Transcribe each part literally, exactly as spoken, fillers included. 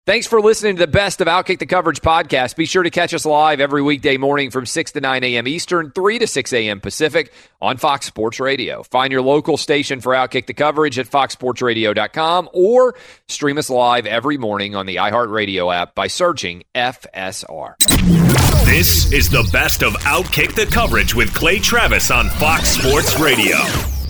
Thanks for listening to the best of Outkick the Coverage podcast. Be sure to catch us live every weekday morning from six to nine a.m. Eastern, three to six a.m. Pacific on Fox Sports Radio. Find your local station for Outkick the Coverage at fox sports radio dot com or stream us live every morning on the iHeartRadio app by searching F S R. This is the best of Outkick the Coverage with Clay Travis on Fox Sports Radio.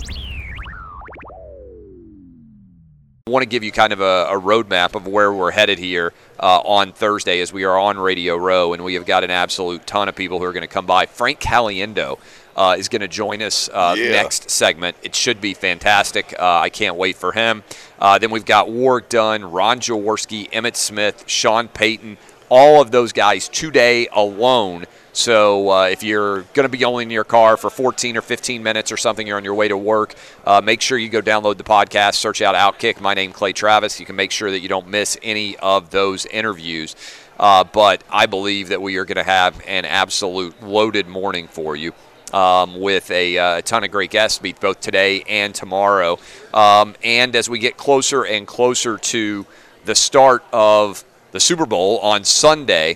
I want to give you kind of a, a roadmap of where we're headed here uh, on Thursday as we are on Radio Row, and we have got an absolute ton of people who are going to come by. Frank Caliendo uh, is going to join us uh, yeah. next segment. It should be fantastic. Uh, I can't wait for him. Uh, then we've got Warwick Dunn, Ron Jaworski, Emmitt Smith, Sean Payton, all of those guys today alone. So uh, if you're going to be only in your car for fourteen or fifteen minutes or something, you're on your way to work, uh, make sure you go download the podcast, search out Outkick. My name, Clay Travis. You can make sure that you don't miss any of those interviews. Uh, but I believe that we are going to have an absolute loaded morning for you um, with a, uh, a ton of great guests both today and tomorrow. Um, and as we get closer and closer to the start of the Super Bowl on Sunday,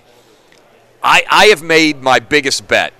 I, I have made my biggest bet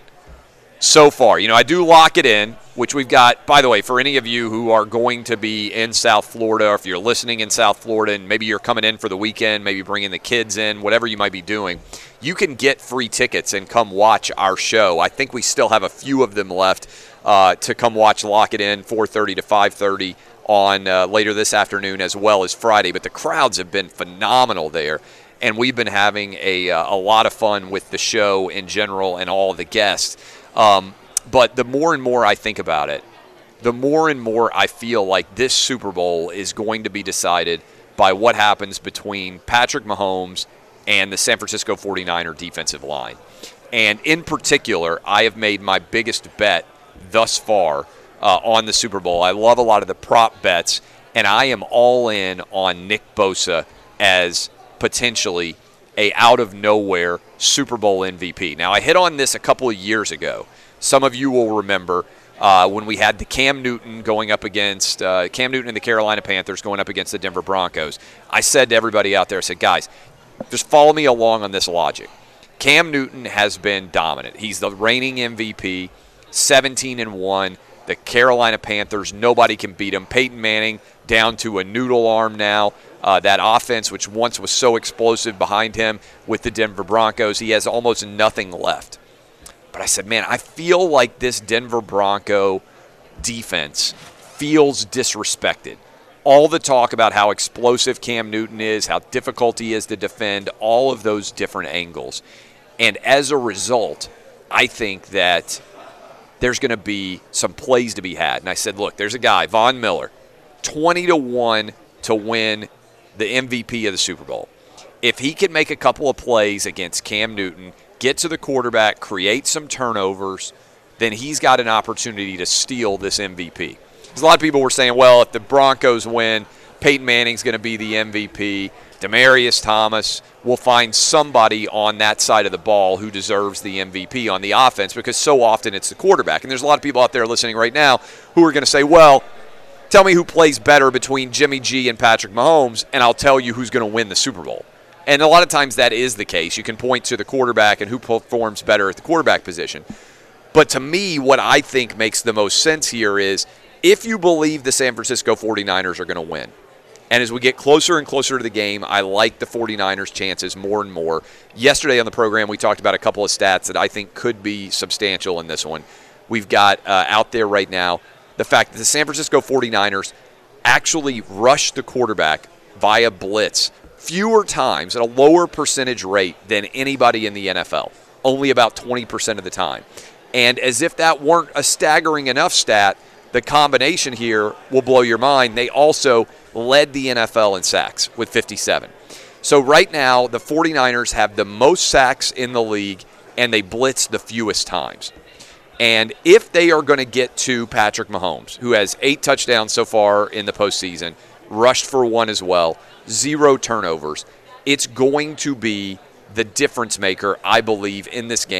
so far. You know, I do lock it in, which we've got, by the way, for any of you who are going to be in South Florida, or if you're listening in South Florida and maybe you're coming in for the weekend, maybe bringing the kids in, whatever you might be doing, you can get free tickets and come watch our show. I think we still have a few of them left uh, to come watch Lock It In, four thirty to five thirty on uh, later this afternoon as well as Friday. But the crowds have been phenomenal there. And we've been having a, uh, a lot of fun with the show in general and all the guests. Um, but the more and more I think about it, the more and more I feel like this Super Bowl is going to be decided by what happens between Patrick Mahomes and the San Francisco forty-niner defensive line. And in particular, I have made my biggest bet thus far uh, on the Super Bowl. I love a lot of the prop bets, and I am all in on Nick Bosa as potentially a out-of-nowhere Super Bowl M V P. Now, I hit on this a couple of years ago. Some of you will remember uh, when we had the Cam Newton going up against uh, Cam Newton and the Carolina Panthers going up against the Denver Broncos. I said to everybody out there, I said, guys, just follow me along on this logic. Cam Newton has been dominant. He's the reigning M V P, seventeen and one. The Carolina Panthers, nobody can beat him. Peyton Manning down to a noodle arm now. Uh, that offense, which once was so explosive behind him with the Denver Broncos, he has almost nothing left. But I said, man, I feel like this Denver Bronco defense feels disrespected. All the talk about how explosive Cam Newton is, how difficult he is to defend, all of those different angles. And as a result, I think that there's going to be some plays to be had. And I said, look, there's a guy, Von Miller, twenty to one to win the M V P of the Super Bowl. If he can make a couple of plays against Cam Newton, get to the quarterback, create some turnovers, then he's got an opportunity to steal this M V P. Because a lot of people were saying, well, if the Broncos win, Peyton Manning's going to be the M V P. Demaryius Thomas will find somebody on that side of the ball who deserves the M V P on the offense, because so often it's the quarterback. And there's a lot of people out there listening right now who are going to say, well, tell me who plays better between Jimmy G and Patrick Mahomes, and I'll tell you who's going to win the Super Bowl. And a lot of times that is the case. You can point to the quarterback and who performs better at the quarterback position. But to me, what I think makes the most sense here is if you believe the San Francisco forty-niners are going to win, and as we get closer and closer to the game, I like the forty-niners' chances more and more. Yesterday on the program, we talked about a couple of stats that I think could be substantial in this one. We've got uh, out there right now the fact that the San Francisco forty-niners actually rush the quarterback via blitz fewer times at a lower percentage rate than anybody in the N F L, only about twenty percent of the time. And as if that weren't a staggering enough stat, the combination here will blow your mind. They also led the N F L in sacks with fifty-seven. So right now, the forty-niners have the most sacks in the league, and they blitz the fewest times. And if they are going to get to Patrick Mahomes, who has eight touchdowns so far in the postseason, rushed for one as well, zero turnovers, it's going to be the difference maker, I believe, in this game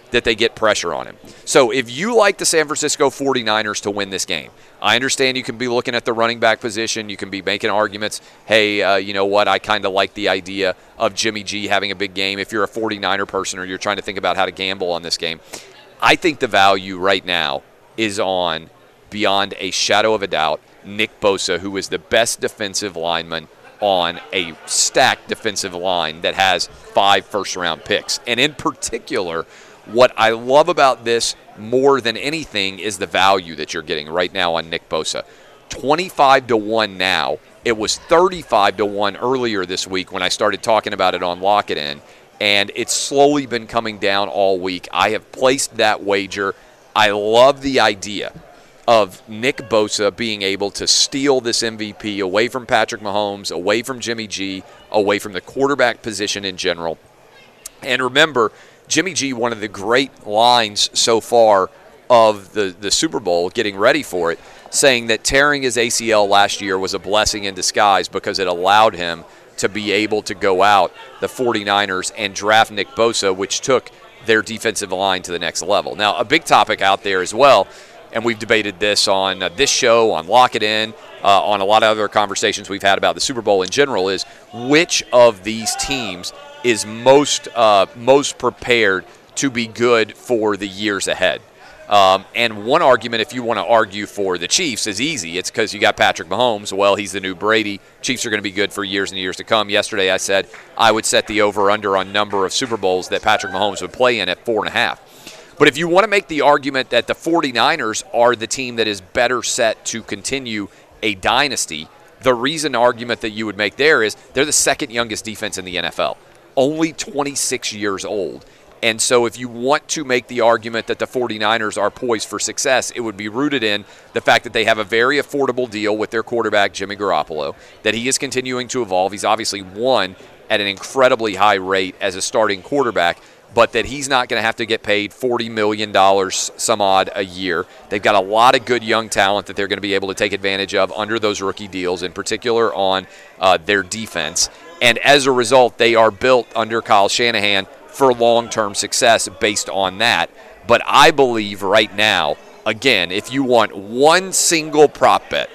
that they get pressure on him. So if you like the San Francisco forty-niners to win this game, I understand you can be looking at the running back position. You can be making arguments. Hey, uh, you know what? I kind of like the idea of Jimmy G having a big game if you're a forty-niner person or you're trying to think about how to gamble on this game. I think the value right now is on, beyond a shadow of a doubt, Nick Bosa, who is the best defensive lineman on a stacked defensive line that has five first-round picks. And in particular, what I love about this more than anything is the value that you're getting right now on Nick Bosa. twenty-five to one now. It was thirty-five to one earlier this week when I started talking about it on Lock It In, and it's slowly been coming down all week. I have placed that wager. I love the idea of Nick Bosa being able to steal this M V P away from Patrick Mahomes, away from Jimmy G, away from the quarterback position in general. And remember, Jimmy G, one of the great lines so far of the, the Super Bowl, getting ready for it, saying that tearing his A C L last year was a blessing in disguise because it allowed him to be able to go out, the forty-niners, and draft Nick Bosa, which took their defensive line to the next level. Now, a big topic out there as well, and we've debated this on uh, this show, on Lock It In, uh, on a lot of other conversations we've had about the Super Bowl in general, is which of these teams is most uh, most prepared to be good for the years ahead. Um, and one argument, if you want to argue for the Chiefs, is easy. It's because you got Patrick Mahomes. Well, he's the new Brady. Chiefs are going to be good for years and years to come. Yesterday I said I would set the over-under on number of Super Bowls that Patrick Mahomes would play in at four and a half. But if you want to make the argument that the forty-niners are the team that is better set to continue a dynasty, the reason argument that you would make there is they're the second youngest defense in the N F L, only twenty-six years old. And so if you want to make the argument that the forty-niners are poised for success, it would be rooted in the fact that they have a very affordable deal with their quarterback, Jimmy Garoppolo, that he is continuing to evolve. He's obviously won at an incredibly high rate as a starting quarterback, but that he's not going to have to get paid forty million dollars some odd a year. They've got a lot of good young talent that they're going to be able to take advantage of under those rookie deals, in particular on uh, their defense. And as a result, they are built under Kyle Shanahan for long-term success based on that. But I believe right now, again, if you want one single prop bet,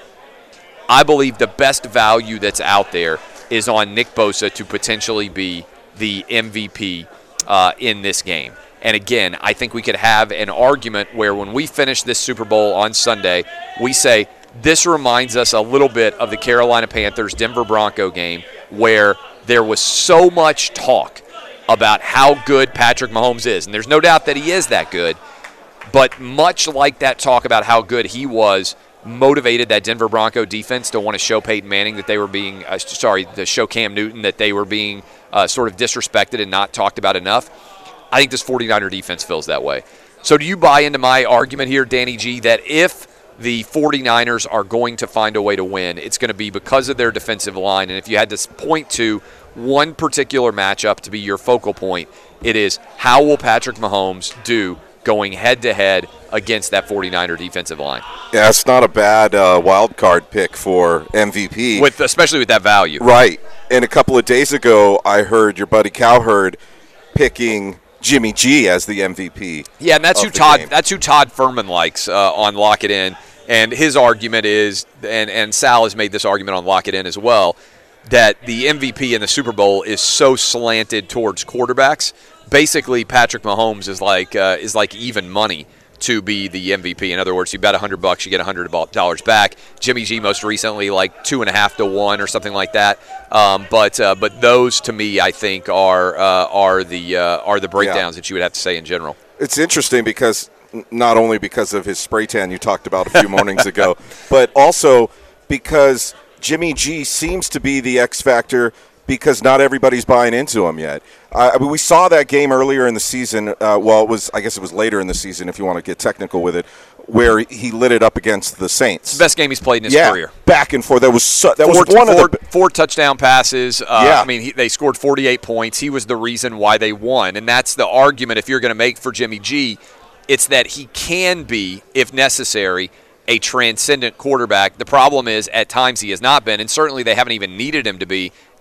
I believe the best value that's out there is on Nick Bosa to potentially be the M V P uh, in this game. And again, I think we could have an argument where when we finish this Super Bowl on Sunday, we say this reminds us a little bit of the Carolina Panthers-Denver Bronco game, where there was so much talk about how good Patrick Mahomes is. And there's no doubt that he is that good. But much like that talk about how good he was motivated that Denver Bronco defense to want to show Peyton Manning that they were being, uh, sorry, to show Cam Newton that they were being uh, sort of disrespected and not talked about enough, I think this forty-niner defense feels that way. So do you buy into my argument here, Danny G, that if the forty-niners are going to find a way to win, it's going to be because of their defensive line? And if you had to point to one particular matchup to be your focal point, it is how will Patrick Mahomes do going head-to-head against that forty-niner defensive line? Yeah, it's not a bad uh, wild card pick for M V P. With especially with that value. Right. And a couple of days ago, I heard your buddy Cowherd picking Jimmy G as the M V P. Yeah, and that's who Todd game. that's who Todd Furman likes uh, on Lock It In. And his argument is, and, and Sal has made this argument on Lock It In as well, that the M V P in the Super Bowl is so slanted towards quarterbacks. Basically, Patrick Mahomes is like uh, is like even money to be the M V P. In other words, you bet a hundred bucks, you get a hundred dollars back. Jimmy G most recently like two and a half to one or something like that. Um, but uh, but those to me, I think, are uh, are the uh, are the breakdowns yeah. that you would have to say in general. It's interesting because not only because of his spray tan you talked about a few mornings ago, but also because Jimmy G seems to be the X factor because not everybody's buying into him yet. Uh, I mean, we saw that game earlier in the season. Uh, well, it was I guess it was later in the season, if you want to get technical with it, where he lit it up against the Saints. It's the best game he's played in his yeah, career. Back and forth. That was so, that four, was one four, of the four touchdown passes. Uh, yeah. I mean, he, they scored forty-eight points. He was the reason why they won, and that's the argument if you're going to make for Jimmy G. It's that he can be, if necessary, a transcendent quarterback. The problem is at times he has not been, and certainly they haven't even needed him to be,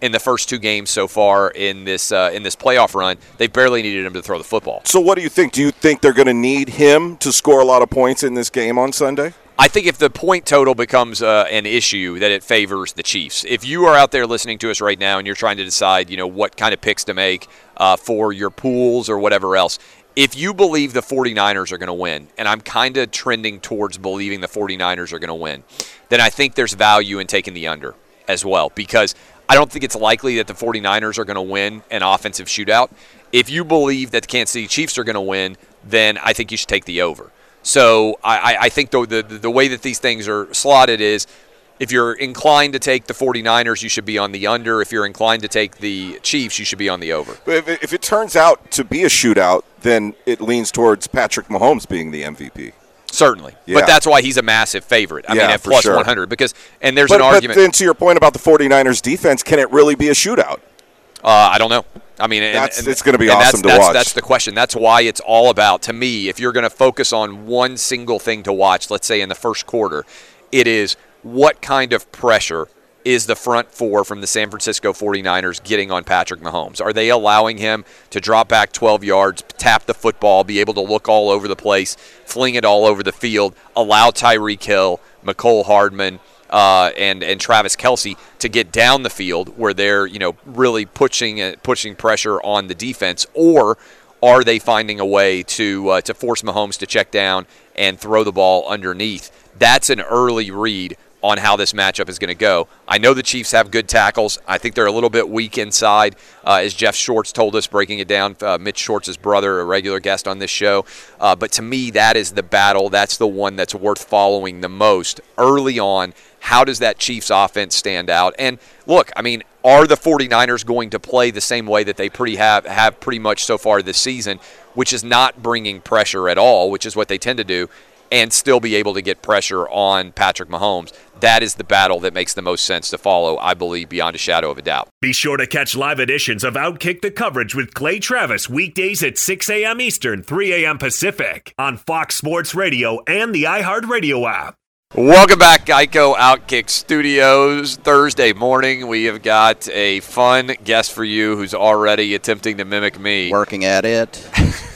in the first two games so far in this uh, in this playoff run. They barely needed him to throw the football. So what do you think? Do you think they're going to need him to score a lot of points in this game on Sunday? I think if the point total becomes uh, an issue, that it favors the Chiefs. If you are out there listening to us right now and you're trying to decide, you know, what kind of picks to make uh, for your pools or whatever else, if you believe the 49ers are going to win, and I'm kind of trending towards believing the 49ers are going to win, then I think there's value in taking the under as well, because I don't think it's likely that the 49ers are going to win an offensive shootout. If you believe that the Kansas City Chiefs are going to win, then I think you should take the over. So I, I think the, the the way that these things are slotted is, if you're inclined to take the 49ers, you should be on the under. If you're inclined to take the Chiefs, you should be on the over. If it, if it turns out to be a shootout, then it leans towards Patrick Mahomes being the M V P. Certainly. Yeah. But that's why he's a massive favorite. I yeah, mean, at for plus sure. one hundred. Because, and there's but, an argument. But then to your point about the 49ers defense, can it really be a shootout? Uh, I don't know. I mean, and, that's, and, it's going to be and awesome that's, to that's, watch. That's the question. That's why it's all about, to me, if you're going to focus on one single thing to watch, let's say in the first quarter, it is what kind of pressure is the front four from the San Francisco 49ers getting on Patrick Mahomes? Are they allowing him to drop back twelve yards, tap the football, be able to look all over the place, fling it all over the field, allow Tyreek Hill, Mecole Hardman, Uh, and and Travis Kelce to get down the field where they're, you know, really pushing uh, pushing pressure on the defense, or are they finding a way to uh, to force Mahomes to check down and throw the ball underneath? That's an early read on how this matchup is going to go. I know the Chiefs have good tackles. I think they're a little bit weak inside, uh, as Jeff Shorts told us, breaking it down. Uh, Mitch Shorts' brother, a regular guest on this show. Uh, but to me, that is the battle. That's the one that's worth following the most early on. How does that Chiefs offense stand out? And look, I mean, are the 49ers going to play the same way that they pretty have, have pretty much so far this season, which is not bringing pressure at all, which is what they tend to do, and still be able to get pressure on Patrick Mahomes? That is the battle that makes the most sense to follow, I believe, beyond a shadow of a doubt. Be sure to catch live editions of Outkick the Coverage with Clay Travis weekdays at six a.m. Eastern, three a.m. Pacific on Fox Sports Radio and the iHeartRadio app. Welcome back, Geico Outkick Studios. Thursday morning, we have got a fun guest for you who's already attempting to mimic me. Working at it.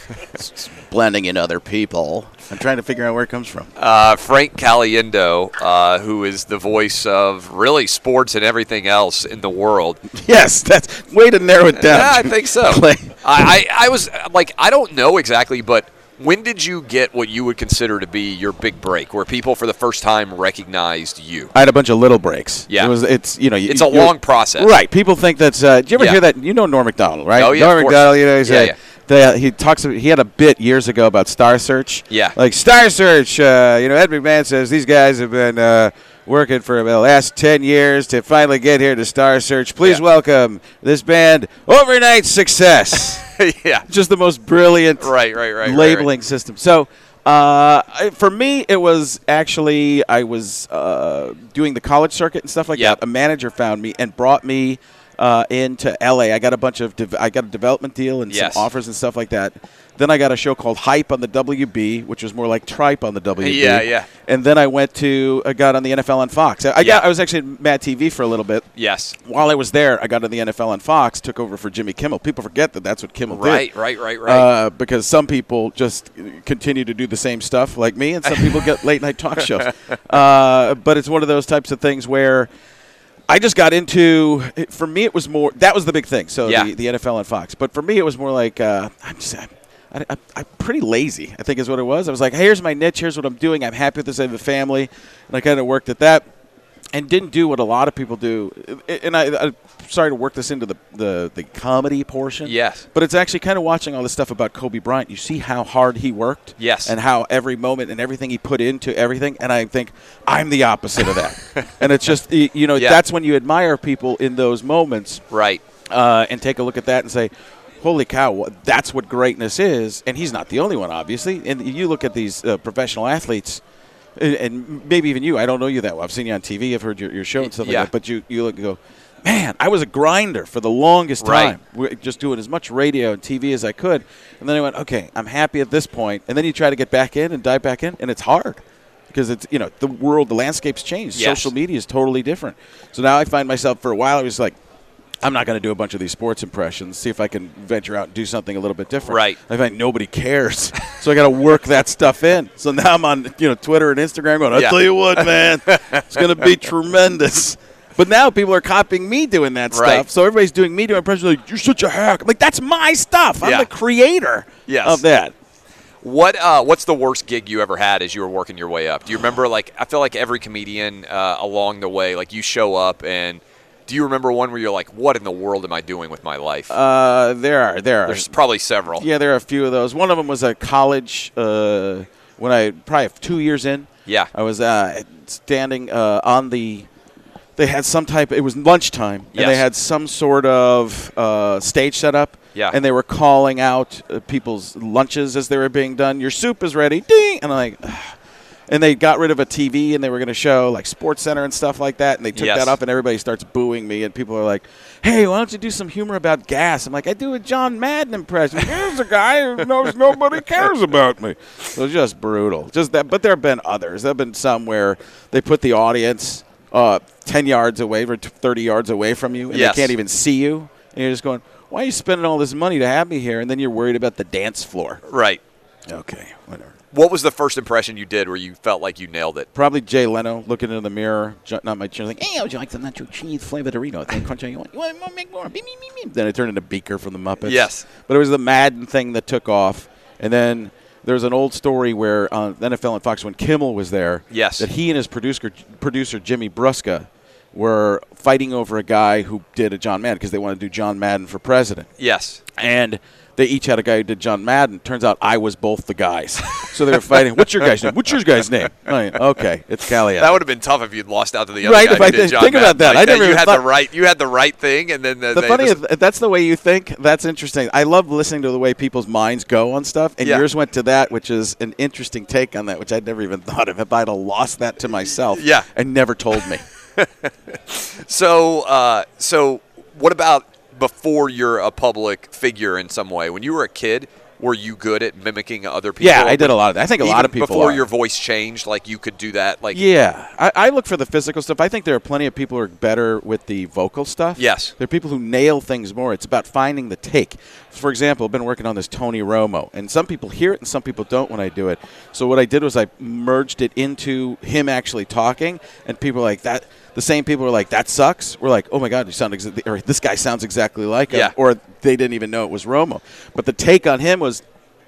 Blending in other people. I'm trying to figure out where it comes from. Uh, Frank Caliendo, uh, who is the voice of really sports and everything else in the world. Yes, that's way to narrow it down. Yeah, I think so. Clay. I, I, I was like, I don't know exactly, but when did you get what you would consider to be your big break, where people for the first time recognized you? I had a bunch of little breaks. Yeah, it was. It's you know, it's a long process, right? People think that's. Uh, do you ever yeah. hear that? You know Norm Macdonald, right? Oh yeah, Norm of course. Macdonald. You know, he's yeah, a, yeah. The, he talks. He had a bit years ago about Star Search. Yeah, like Star Search. Uh, you know, Ed McMahon says these guys have been uh, working for the last ten years to finally get here to Star Search. Please yeah. welcome this band, Overnight Success. Yeah, just the most brilliant right, right, right, labeling right, right. system. So. Uh, I, for me, it was actually I was uh, doing the college circuit and stuff like yep. that. A manager found me and brought me uh, into L A. I got a bunch of de- I got a development deal and yes. some offers and stuff like that. Then I got a show called Hype on the W B, which was more like Tripe on the W B. Yeah, yeah. And then I went to I got on the N F L on Fox. I, I yeah. got I was actually at Mad T V for a little bit. Yes. While I was there, I got on the N F L on Fox, took over for Jimmy Kimmel. People forget that that's what Kimmel right, did. Right, right, right, right. Uh, because some people just continue to do the same stuff like me, and some people get late night talk shows. Uh, but it's one of those types of things where I just got into. For me, it was more. That was the big thing. So yeah. the, the N F L on Fox. But for me, it was more like uh, I'm just. I'm, I, I, I'm pretty lazy, I think is what it was. I was like, hey, here's my niche. Here's what I'm doing. I'm happy with this. I have a family. And I kind of worked at that and didn't do what a lot of people do. And I, I'm sorry to work this into the, the, the comedy portion. Yes. But it's actually kind of watching all this stuff about Kobe Bryant. You see how hard he worked. Yes. And how every moment and everything he put into everything. And I think I'm the opposite of that. And it's just, you know, yeah. that's when you admire people in those moments. Right. Uh, and take a look at that and say, holy cow, that's what greatness is. And he's not the only one, obviously. And you look at these uh, professional athletes, and, and maybe even you, I don't know you that well. I've seen you on T V. I've heard your, your show and stuff yeah. like that. But you, you look and go, man, I was a grinder for the longest time. Right. We're just doing as much radio and T V as I could. And then I went, okay, I'm happy at this point. And then you try to get back in and dive back in, and it's hard. Because it's, you know, the world, the landscape's changed. Yes. Social media is totally different. So now I find myself, for a while, I was like, I'm not going to do a bunch of these sports impressions. See if I can venture out and do something a little bit different. Right. I find nobody cares, so I got to work that stuff in. So now I'm on, you know, Twitter and Instagram going, "I'll Yeah. tell you what, man, it's going to be tremendous." But now people are copying me doing that stuff. Right. So everybody's doing me doing impressions. Like, you're such a hack. I'm like, that's my stuff. I'm Yeah. the creator Yes. of that. What uh, What's the worst gig you ever had as you were working your way up? Do you remember, like, I feel like every comedian uh, along the way, like, you show up and do you remember one where you're like, what in the world am I doing with my life? Uh, there are. There are. There's probably several. Yeah, there are a few of those. One of them was a college uh, when I probably two years in. Yeah. I was uh, standing uh, on the. They had some type. It was lunchtime, Yes. and they had some sort of uh, stage set up. Yeah. And they were calling out uh, people's lunches as they were being done. Your soup is ready. Ding! And I'm like. Ugh. And they got rid of a T V, and they were going to show like Sports Center and stuff like that. And they took Yes. that up, and everybody starts booing me. And people are like, "Hey, why don't you do some humor about gas?" I'm like, "I do a John Madden impression. Here's a guy who knows nobody cares about me." So it's just brutal. Just that. But there have been others. There have been some where they put the audience uh, ten yards away or thirty yards away from you, and Yes. they can't even see you. And you're just going, "Why are you spending all this money to have me here?" And then you're worried about the dance floor. Right. Okay, whatever. What was the first impression you did where you felt like you nailed it? Probably Jay Leno looking in the mirror, jutting out my chin, like, "Hey, would you like some nacho cheese flavored Dorito? Think crunch you want? You want to make more? Beep, beep, beep, beep." Then it turned into Beaker from the Muppets. Yes. But it was the Madden thing that took off. And then there's an old story where on N F L and Fox, when Kimmel was there, Yes. that he and his producer, producer Jimmy Brusca, were fighting over a guy who did a John Madden because they wanted to do John Madden for president. Yes. And they each had a guy who did John Madden. Turns out I was both the guys. So they were fighting. What's your guy's name? What's your guy's name? Right, okay, it's Caliendo. That would have been tough if you'd lost out to the other Right, guy if who I did did- John think about Madden that. like I never You even had thought- the right. You had the right thing, and then the, The they funny just- is, if that's the way you think, that's interesting. I love listening to the way people's minds go on stuff, and Yeah. yours went to that, which is an interesting take on that, which I'd never even thought of if I'd have lost that to myself Yeah. and never told me. So, uh, so what about before you're a public figure in some way? When you were a kid, were you good at mimicking other people? Yeah, I did a lot of that. I think a Even lot of people before are. your voice changed, like you could do that. Like Yeah, I, I look for the physical stuff. I think there are plenty of people who are better with the vocal stuff. Yes. There are people who nail things more. It's about finding the take. For example, I've been working on this Tony Romo, and some people hear it and some people don't when I do it. So what I did was I merged it into him actually talking, and people are like that. The same people are like, "That sucks." We're like, "Oh my God, you sound exa- or this guy sounds exactly like him," Yeah. or they didn't even know it was Romo. But the take on him was.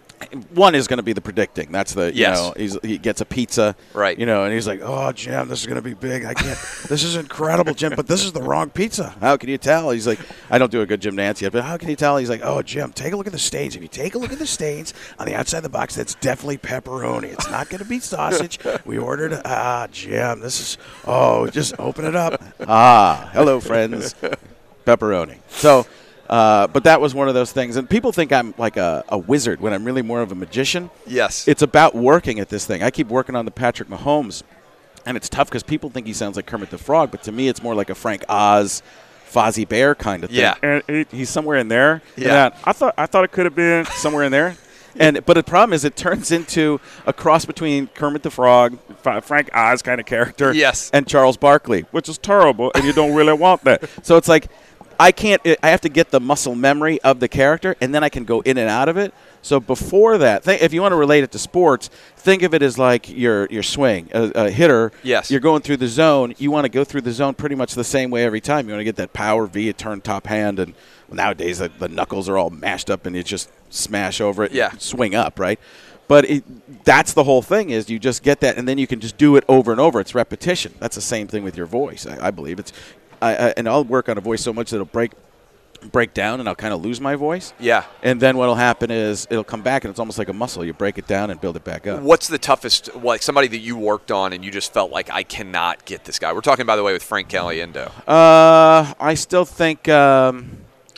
One is going to be the predicting. That's the, you Yes. know, he's, he gets a pizza. Right. You know, and he's like, "Oh, Jim, this is going to be big. I can't. This is incredible, Jim, but this is the wrong pizza. How can you tell?" He's like, I don't do a good Jim Nance yet, but how can you tell? He's like, "Oh, Jim, take a look at the stains. If you take a look at the stains on the outside of the box, that's definitely pepperoni. It's not going to be sausage. We ordered, ah, Jim, this is, oh, just open it up. Ah, hello, friends. Pepperoni." So, Uh, but that was one of those things. And people think I'm like a, a wizard when I'm really more of a magician. Yes. It's about working at this thing. I keep working on the Patrick Mahomes, and it's tough because people think he sounds like Kermit the Frog, but to me it's more like a Frank Oz, Fozzie Bear kind of thing. Yeah. And it, he's somewhere in there. Yeah. And that- I thought I thought it could have been somewhere in there. And but the problem is it turns into a cross between Kermit the Frog, F- Frank Oz kind of character, Yes. and Charles Barkley, which is terrible, and you don't really want that. So it's like I can't. I have to get the muscle memory of the character, and then I can go in and out of it. So before that, th- if you want to relate it to sports, think of it as like your your swing, a, a hitter. Yes. You're going through the zone. You want to go through the zone pretty much the same way every time. You want to get that power V, a turn top hand, and nowadays the, the knuckles are all mashed up, and you just smash over it. Yeah. And swing up, right? But it, that's the whole thing is you just get that, and then you can just do it over and over. It's repetition. That's the same thing with your voice. I, I believe it's. I, I, and I'll work on a voice so much that it'll break break down and I'll kind of lose my voice. Yeah. And then what'll happen is it'll come back and it's almost like a muscle. You break it down and build it back up. What's the toughest, like somebody that you worked on and you just felt like, I cannot get this guy? We're talking, by the way, with Frank Caliendo. Uh, I still think. Um,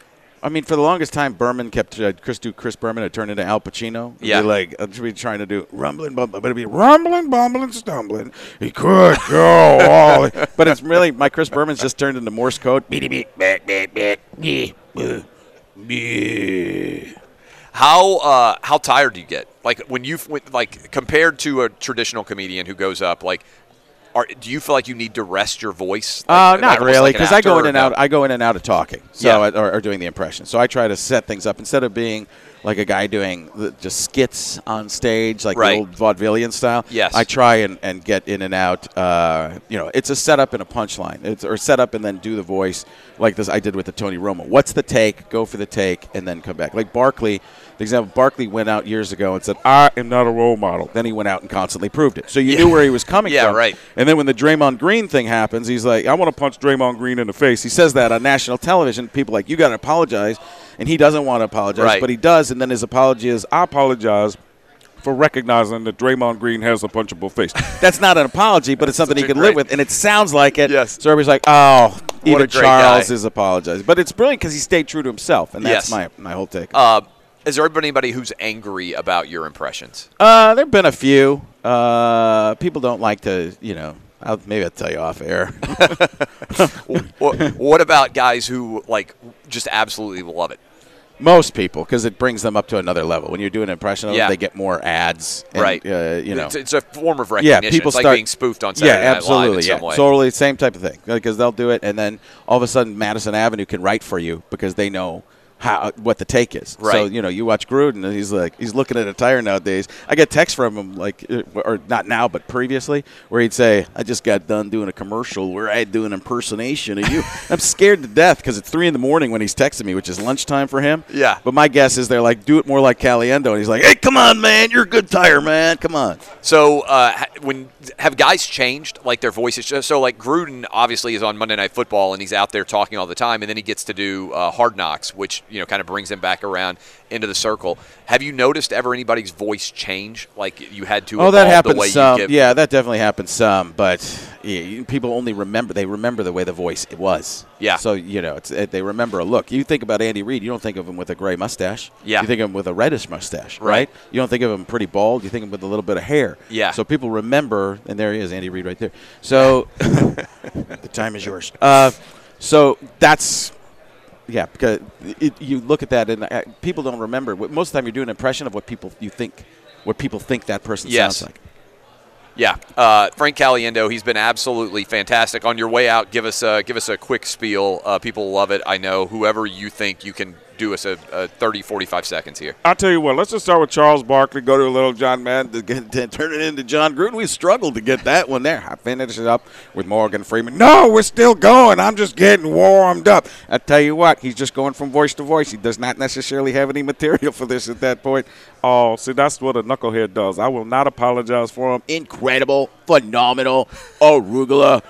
I mean, for the longest time, Berman kept uh, Chris do Chris Berman had turned into Al Pacino. It'd Yeah. be like uh, should be trying to do rumbling, bumbling, but it'd be rumbling, bumbling, stumbling. He could go all, but it's really my Chris Berman's just turned into Morse code. Beep, beep, beep, beep, beep, beep, beep, beep. How uh, how tired do you get? Like when you like compared to a traditional comedian who goes up, like are, do you feel like you need to rest your voice? Uh, Like, not like almost really, like an because I go actor, in and or out. no? I go in and out of talking, so Yeah. I, or, or doing the impression. So I try to set things up instead of being like a guy doing the, just skits on stage, like Right. the old vaudevillian style. Yes. I try and, and get in and out. Uh, you know, it's a setup and a punchline. It's or set up and then do the voice like this I did with the Tony Romo. What's the take? Go for the take and then come back. Like Barkley, the example. Barkley went out years ago and said, "I am not a role model." Then he went out and constantly proved it. So you Yeah. knew where he was coming Yeah, from. right. And then when the Draymond Green thing happens, he's like, I want to punch Draymond Green in the face. He says that on national television. People are like, you got to apologize. And he doesn't want to apologize, Right. but he does. And then his apology is, I apologize for recognizing that Draymond Green has a punchable face. That's not an apology, but it's something he such a can live great- with. And it sounds like it. Yes. So everybody's like, oh, a even great Charles guy. is apologizing. But it's brilliant because he stayed true to himself. And that's Yes. my, my whole take. Uh, is there anybody who's angry about your impressions? Uh, there have been a few. Uh, people don't like to, you know, I'll, maybe I'll tell you off air. what, what about guys who like just absolutely love it? Most people, because it brings them up to another level. When you're doing an impression of Yeah. them, they get more ads. And, Right. Uh, you know. It's, it's a form of Yeah, recognition. people it's like start being spoofed on Saturday yeah, Night Live absolutely. in some Yeah, way. totally same type of thing. Because they'll do it, and then all of a sudden, Madison Avenue can write for you because they know how what the take is. So Right. you know, you watch Gruden, and he's like, he's looking at a tire nowadays. I get texts from him like, uh, or not now, but previously, where he'd say, "I just got done doing a commercial where I do an impersonation of you." I'm scared to death because it's three in the morning when he's texting me, which is lunchtime for him. Yeah. But my guess is they're like, do it more like Caliendo, and he's like, "Hey, come on, man, you're a good tire, man, come on." So, uh, ha- when have guys changed like their voices? Just- So, like Gruden obviously is on Monday Night Football and he's out there talking all the time, and then he gets to do uh, Hard Knocks, which you know kind of brings him back around into the circle. Have you noticed ever anybody's voice change? Like you had to? Oh, that evolve happens the way some. You give, Yeah, that definitely happens some. But yeah, you- people only remember they remember the way the voice it was. Yeah. So you know, it's, it, they remember a look. You think about Andy Reid, you don't think of him with a gray mustache. Yeah. You think of him with a reddish mustache, right? Right. You don't think of him pretty bald. You think of him with a little bit of hair. Yeah. So people remember, and there he is, Andy Reid, right there. So the time is yours. Uh, so that's. Yeah, because it, you look at that and uh, people don't remember. Most of the time, you're doing an impression of what people you think, what people think that person Yes. sounds like. Yeah, uh, Frank Caliendo, he's been absolutely fantastic. On your way out, give us a, give us a quick spiel. Uh, people love it, I know. Whoever you think you can do us a, a thirty, forty-five seconds here. I'll tell you what, let's just start with Charles Barkley, go to a little John Madden, to, get, to turn it into John Gruden. We struggled to get that one there. I finished it up with Morgan Freeman. No, we're still going. I'm just getting warmed up. I tell you what, he's just going from voice to voice. He does not necessarily have any material for this at that point. Oh, see, that's what a knucklehead does. I will not apologize for him. Incredible, phenomenal, arugula,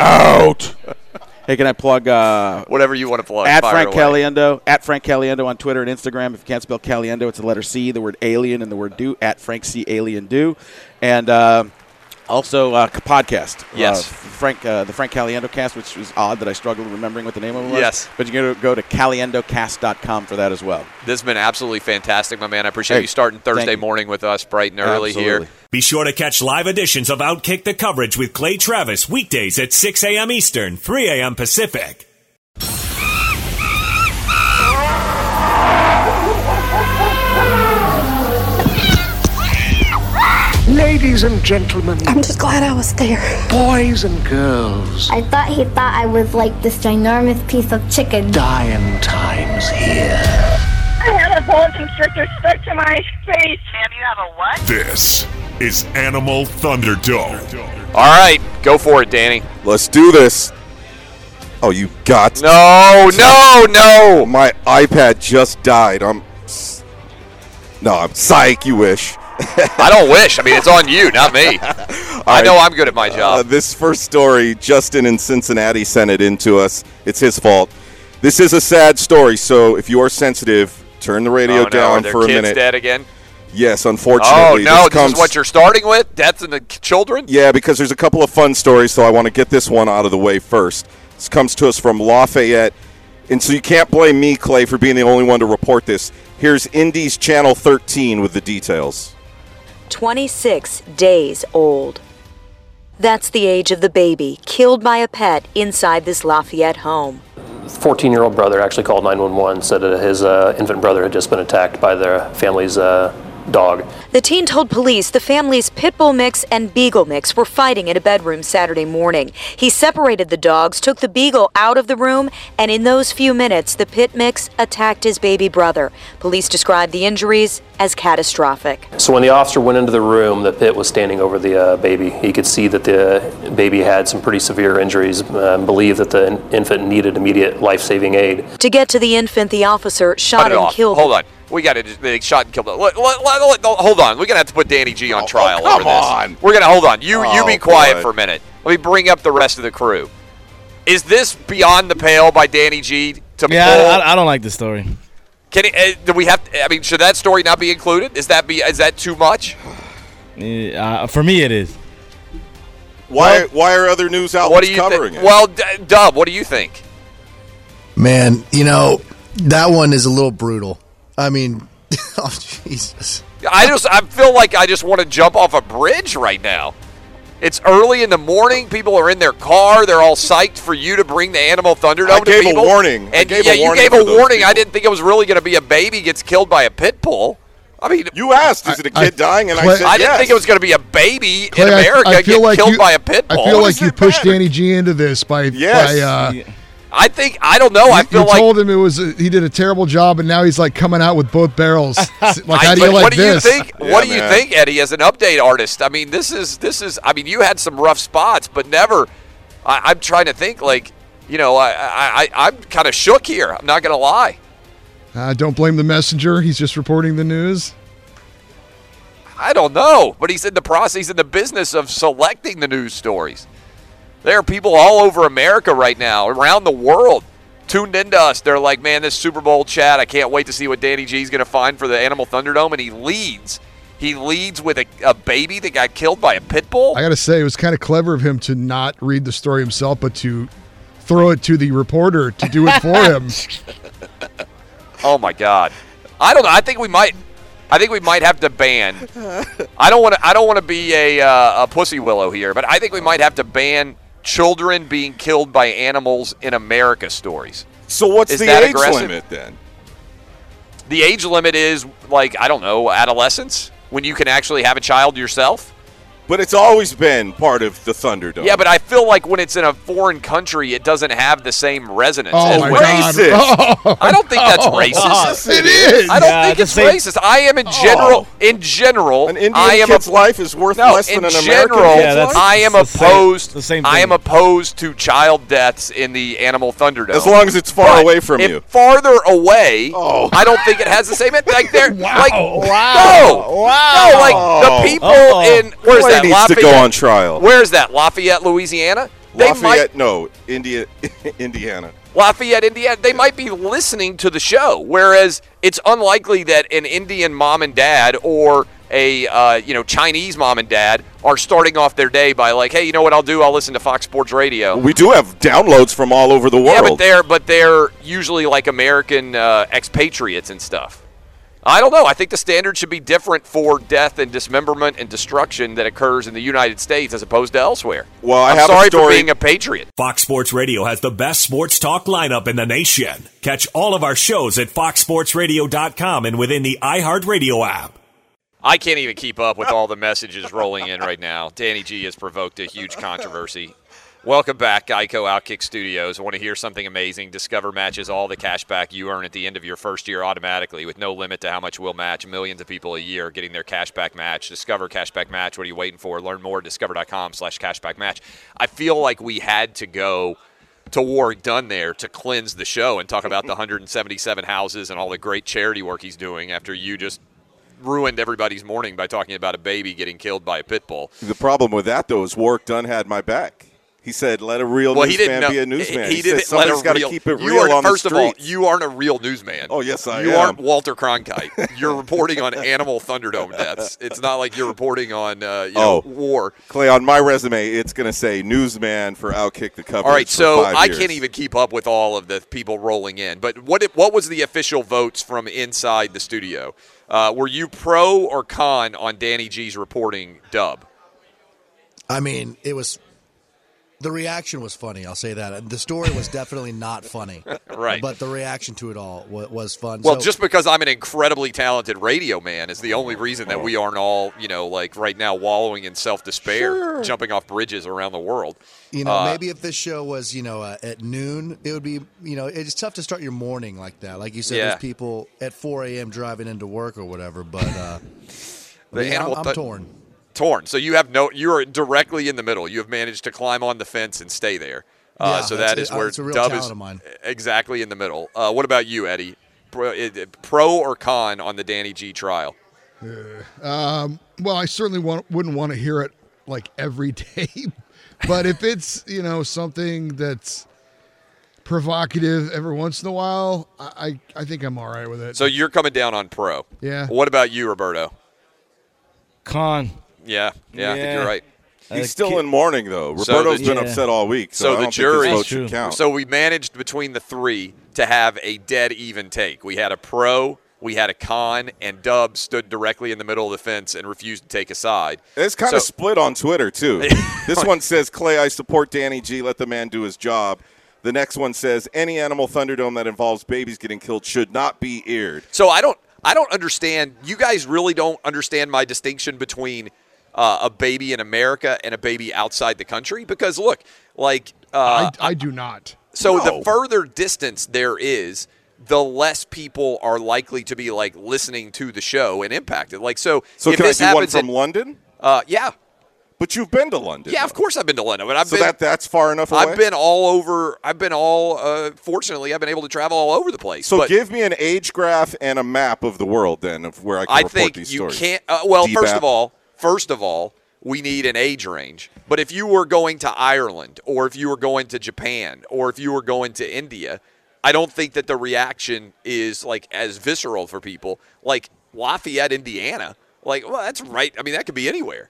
out. Hey, can I plug uh, Whatever you want to plug. at fire Frank away. Caliendo, at Frank Caliendo on Twitter and Instagram. If you can't spell Caliendo, it's the letter C, the word alien, and the word do, at Frank C. Alien Do. And uh, also uh, podcast. Yes. Uh, Frank, uh, the Frank Caliendo cast, which was odd that I struggled remembering what the name of it was. Yes. But you can go to caliendo cast dot com for that as well. This has been absolutely fantastic, my man. I appreciate Hey, you starting Thursday thank you. morning with us bright and early Absolutely. here. Be sure to catch live editions of Outkick the Coverage with Clay Travis weekdays at six a.m. Eastern, three a.m. Pacific. Ladies and gentlemen, I'm just glad I was there. boys and girls, I thought he thought I was like this ginormous piece of chicken. dying times here. I had a boa constrictor stuck to my face. And you have a what? This is Animal Thunderdome. All right, go for it, Danny. Let's do this. Oh, you got No, no, no. my iPad just died. I'm s- no, I'm psych. You wish. I don't wish. I mean, it's on you, not me. I know I'm good at my Uh, job. this first story, Justin in Cincinnati sent it in to us. It's his fault. This is a sad story, so if you are sensitive, turn the radio Oh, no, are down their for a kids minute. dead again? Yes, Oh, unfortunately. no, this, this comes, is what you're starting with? Deaths in the children? Yeah, because there's a couple of fun stories, so I want to get this one out of the way first. This comes to us from Lafayette, and so you can't blame me, Clay, for being the only one to report this. Here's Indy's Channel thirteen with the details. twenty-six days old. That's the age of the baby killed by a pet inside this Lafayette home. fourteen-year-old brother actually called nine one one, said that his uh, infant brother had just been attacked by their family's uh, dog. The teen told police the family's pit bull mix and beagle mix were fighting in a bedroom Saturday morning. He separated the dogs, took the beagle out of the room, and in those few minutes, the pit mix attacked his baby brother. Police described the injuries as catastrophic. So when the officer went into the room, the pit was standing over the uh, baby. He could see that the baby had some pretty severe injuries, uh, believed that the infant needed immediate life-saving aid. To get to the infant, the officer shot and off. killed Hold on. We got to they shot and killed him. Let, let, let, let, hold on. We're going to have to put Danny G on Oh, trial oh, come over this. on. We're going to hold on. You Oh, you be quiet boy. for a minute. Let me bring up the rest of the crew. Is this beyond the pale by Danny G to Yeah, pull? I, I don't like the story. Can it, uh, do we have? I mean, should that story not be included? Is that be? Is that too much? Uh, for me, it is. Why? Why are other news outlets What do you covering think? it? Well, D- Dub, what do you think? Man, you know, that one is a little brutal. I mean, oh, Jesus. I just I feel like I just want to jump off a bridge right now. It's early in the morning. People are in their car. They're all psyched for you to bring the Animal Thunderdome I to gave a people. warning. I And gave yeah, a warning you gave for a those warning. I people. didn't think it was really going to be a baby gets killed by a pit bull. I mean, You asked, is it a kid dying? And I Clay- said I didn't yes. think it was going to be a baby Clay, in I- America I feel get like killed you- by a pit bull. I feel What like does you it pushed matter? Danny G into this by, Yes. by uh, I think I don't know. I you, feel you like told him it was a, he did a terrible job, and now he's like coming out with both barrels. Like, I- how do but you like what do this? you think? Yeah, what do you man. think, Eddie, as an update artist? I mean, this is this is. I mean, you had some rough spots, but never. I, I'm trying to think. Like, you know, I, I, I I'm kind of shook here. I'm not going to lie. Uh, don't blame the messenger. He's just reporting the news. I don't know, but he's in the process. He's in the business of selecting the news stories. There are people all over America right now, around the world, tuned into us. They're like, man, this Super Bowl chat, I can't wait to see what Danny G is going to find for the Animal Thunderdome. And he leads. He leads with a, a baby that got killed by a pit bull. I got to say, it was kind of clever of him to not read the story himself, but to throw it to the reporter to do it for him. Oh, my God. I don't know. I think we might. I think we might have to ban. I don't want to. I don't want to be a, uh, a pussy willow here, but I think we might have to ban children being killed by animals in America stories. So what's Is the that age aggressive? limit then? The age limit is like I don't know, adolescence, when you can actually have a child yourself. But it's always been part of the Thunderdome. Yeah, but I feel like when it's in a foreign country, it doesn't have the same resonance. Oh, as my when- God. Racist. Oh, I don't think that's no. racist. Yes, It is. I don't Yeah, think the it's same- racist. I am in general. In general, An Indian I am kid's a, life is worth no, less in than an general, American Yeah, kid's that's- life? I am the same- opposed. the same I am thing. opposed to child deaths in the Animal Thunderdome. As long as it's far But away from if you. farther away, Oh. I don't think it has the same. Like they're Wow. like Wow. no, Wow. no, like Oh. the people Uh-oh. in where's Clay that needs to Lafayette? go on trial. Where's that Lafayette, Louisiana? They Lafayette, might no, India, Indiana. Lafayette, Indiana. They might be listening to the show, whereas it's unlikely that an Indian mom and dad or a uh, you know Chinese mom and dad are starting off their day by like, hey, you know what I'll do? I'll listen to Fox Sports Radio. We do have downloads from all over the world. Yeah, but they're but they're usually like American uh, expatriates and stuff. I don't know. I think the standard should be different for death and dismemberment and destruction that occurs in the United States as opposed to elsewhere. Well, I I'm have a sorry story- for being a patriot. Fox Sports Radio has the best sports talk lineup in the nation. Catch all of our shows at fox sports radio dot com and within the iHeartRadio app. I can't even keep up with all the messages rolling in right now. Danny G has provoked a huge controversy. Welcome back, Geico Outkick Studios. I want to hear something amazing. Discover matches all the cash back you earn at the end of your first year automatically with no limit to how much we'll match. Millions of people a year getting their cash back match. Discover Cashback Match. What are you waiting for? Learn more at discover.com slash cashback match. I feel like we had to go to Warwick Dunn there to cleanse the show and talk about the one hundred seventy-seven houses and all the great charity work he's doing after you just ruined everybody's morning by talking about a baby getting killed by a pit bull. The problem with that, though, is Warwick Dunn had my back. He said, let a real Well, he didn't newsman know, be a newsman. He, He, didn't said let somebody's a got to real, keep it you real aren't, on First the of all, streets. you aren't a real newsman. Oh, yes, I you am. aren't Walter Cronkite. You're reporting on Animal Thunderdome deaths. It's not like you're reporting on uh, you know, Oh. war. Clay, on my resume, it's going to say newsman for Outkick the Coverage. All right, for so five I years. can't even keep up with all of the people rolling in. But what it, what was the official votes from inside the studio? Uh, were you pro or con on Danny G's reporting, Dub? I mean, it was The reaction was funny. I'll say that. The story was definitely not funny. Right. But the reaction to it all was, was fun. Well, so, just because I'm an incredibly talented radio man is the only reason that we aren't all, you know, like right now wallowing in self-despair, Sure. jumping off bridges around the world. You know, Uh, maybe if this show was, you know, uh, at noon, it would be, you know, it's tough to start your morning like that. Like you said, Yeah. there's people at four a.m. driving into work or whatever. But, uh, The yeah, animal I'm, I'm th- torn. Torn. So you have no. You are directly in the middle. You have managed to climb on the fence and stay there. Uh, Yeah, so that's- that is it- where it's a real Dub talent is of mine. exactly in the middle. Uh, what about you, Eddie? Pro, it- pro or con on the Danny G trial? Um, well, I certainly want, wouldn't want to hear it like every day, but if it's, you know, something that's provocative every once in a while, I, I, I think I'm all right with it. So you're coming down on pro. Yeah. What about you, Roberto? Con. Yeah, yeah, I think Yeah. you're right. He's Uh, still ki- in mourning, though. So Roberto's the- been Yeah. upset all week, so, So I the don't jury- think his vote True. should count. So we managed between the three to have a dead even take. We had a pro, we had a con, and Dub stood directly in the middle of the fence and refused to take a side. It's kind So- of split on Twitter, too. This one says, Clay, I support Danny G. Let the man do his job. The next one says, any Animal Thunderdome that involves babies getting killed should not be aired. So I don't, I don't understand. You guys really don't understand my distinction between uh, a baby in America and a baby outside the country. Because look, like, uh, I, I do not. so No. the further distance there is, the less people are likely to be like listening to the show and impacted. Like, so, So if can I this do one happens from in- London? Uh, yeah, But you've been to London. yeah. though. Of course, I've been to London, but I've So been. that that's far enough away? I've been all over. I've been all. Uh, fortunately, I've been able to travel all over the place. So but give me an age graph and a map of the world, then, of where I can I report think these you stories. can't. Uh, well, D first BAP. of all, first of all, we need an age range. But if you were going to Ireland, or if you were going to Japan, or if you were going to India, I don't think that the reaction is like as visceral for people. Like Lafayette, Indiana. Like, well, that's right. I mean, that could be anywhere.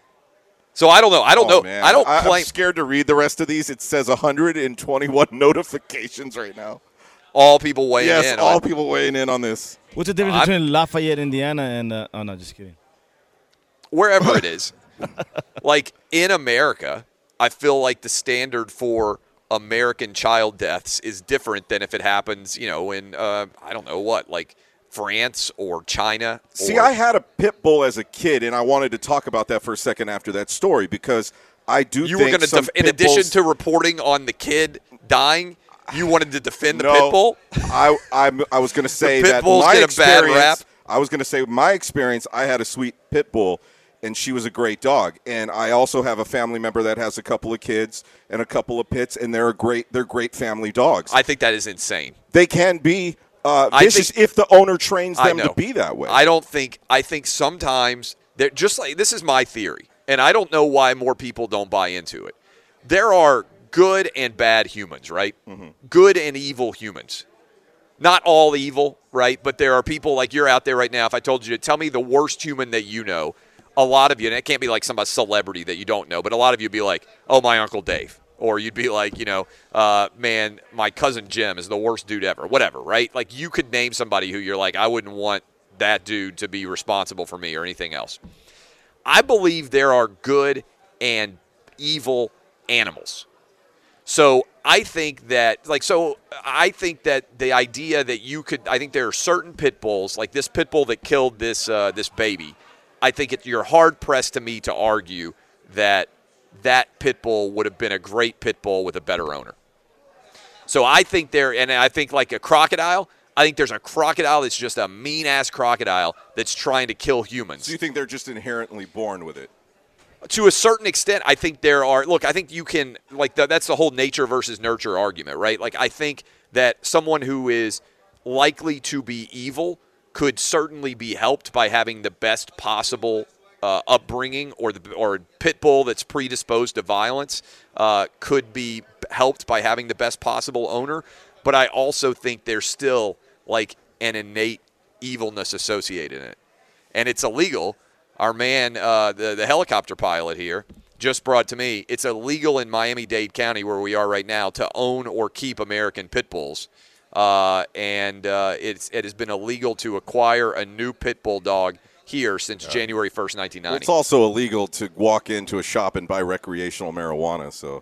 So I don't know. I don't Oh, know. man. I don't I, claim I'm scared to read the rest of these. It says one hundred twenty-one notifications right now. all people weighing yes, in. all on, people weighing in on this. What's the difference I'm- between Lafayette, Indiana, and uh, oh no, just kidding. wherever it is. Like in America, I feel like the standard for American child deaths is different than if it happens, you know, in uh, I don't know what, like France or China. See, or, I had a pit bull as a kid, and I wanted to talk about that for a second after that story because I do you think were going to, some def- in pit addition bulls- to reporting on the kid dying, you wanted to defend the no, pit bull. I, I, I was going to say pit that bulls my get a bad experience. rap. I was going to say my experience. I had a sweet pit bull, and she was a great dog. And I also have a family member that has a couple of kids and a couple of pits, and they're a great. They're great family dogs. I think that is insane. They can be uh, I vicious think- if the owner trains I them know. to be that way. I don't think. I think sometimes they're just like this is my theory, and I don't know why more people don't buy into it. There are good and bad humans, right? Mm-hmm. Good and evil humans. Not all evil, right? But there are people like you're out there right now. If I told you to tell me the worst human that you know, a lot of you, and it can't be like some celebrity that you don't know, but a lot of you would be like, oh, my Uncle Dave. Or you'd be like, you know, uh, man, my cousin Jim is the worst dude ever. Whatever, right? Like you could name somebody who you're like, I wouldn't want that dude to be responsible for me or anything else. I believe there are good and evil animals. So I think that, like, so I think that the idea that you could, I think there are certain pit bulls, like this pit bull that killed this uh, this baby. I think it, you're hard pressed to me to argue that that pit bull would have been a great pit bull with a better owner. So I think there, and I think like a crocodile. I think there's a crocodile that's just a mean ass crocodile that's trying to kill humans. So you think they're just inherently born with it? To a certain extent, I think there are. Look, I think you can like the, that's the whole nature versus nurture argument, right? Like I think that someone who is likely to be evil could certainly be helped by having the best possible uh, upbringing, or the or a pit bull that's predisposed to violence uh, could be helped by having the best possible owner. But I also think there's still like an innate evilness associated in it, and it's illegal. Our man, uh, the, the helicopter pilot here, just brought to me, it's illegal in Miami-Dade County, where we are right now, to own or keep American pit bulls. Uh, and uh, it's, it has been illegal to acquire a new pit bull dog here since yeah. January first, nineteen ninety. Well, it's also illegal to walk into a shop and buy recreational marijuana. So,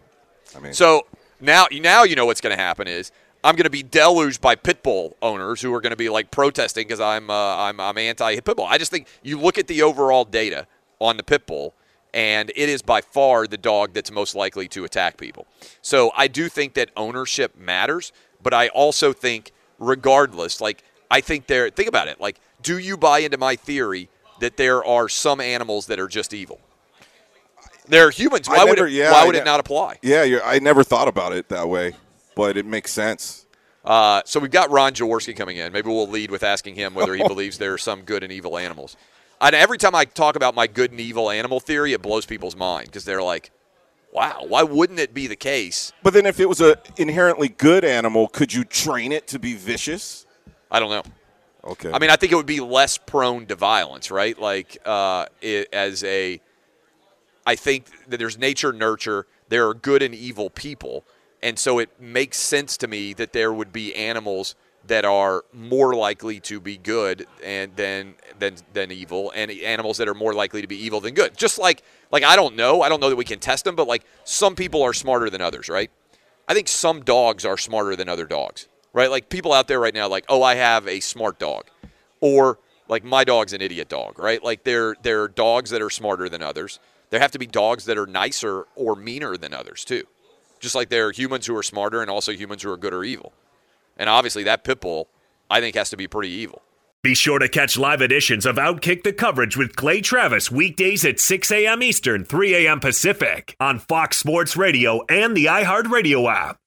I mean, so now, now you know what's going to happen is I'm going to be deluged by pit bull owners who are going to be like protesting because I'm uh, I'm I'm anti pit bull. I just think you look at the overall data on the pit bull, and it is by far the dog that's most likely to attack people. So I do think that ownership matters, but I also think regardless, like I think there. Think about it. Like, do you buy into my theory that there are some animals that are just evil? They're humans. Why I would never, it? yeah, why I would ne- it not apply? Yeah, you're, I never thought about it that way, but it makes sense. Uh, so we've got Ron Jaworski coming in. Maybe we'll lead with asking him whether he believes there are some good and evil animals. And every time I talk about my good and evil animal theory, it blows people's mind because they're like, wow, why wouldn't it be the case? But then if it was an inherently good animal, could you train it to be vicious? I don't know. Okay. I mean, I think it would be less prone to violence, right? Like uh, it, as a – I think that there's nature, nurture. There are good and evil people. And so it makes sense to me that there would be animals that are more likely to be good and than than than evil, and animals that are more likely to be evil than good. Just like like I don't know, I don't know that we can test them, but like some people are smarter than others, right? I think some dogs are smarter than other dogs, right? Like people out there right now, like, oh, I have a smart dog, or like my dog's an idiot dog, right? Like there there are dogs that are smarter than others. There have to be dogs that are nicer or meaner than others too. Just like there are humans who are smarter and also humans who are good or evil. And obviously that pit bull, I think, has to be pretty evil. Be sure to catch live editions of Outkick the Coverage with Clay Travis weekdays at six a.m. Eastern, three a.m. Pacific on Fox Sports Radio and the iHeartRadio app.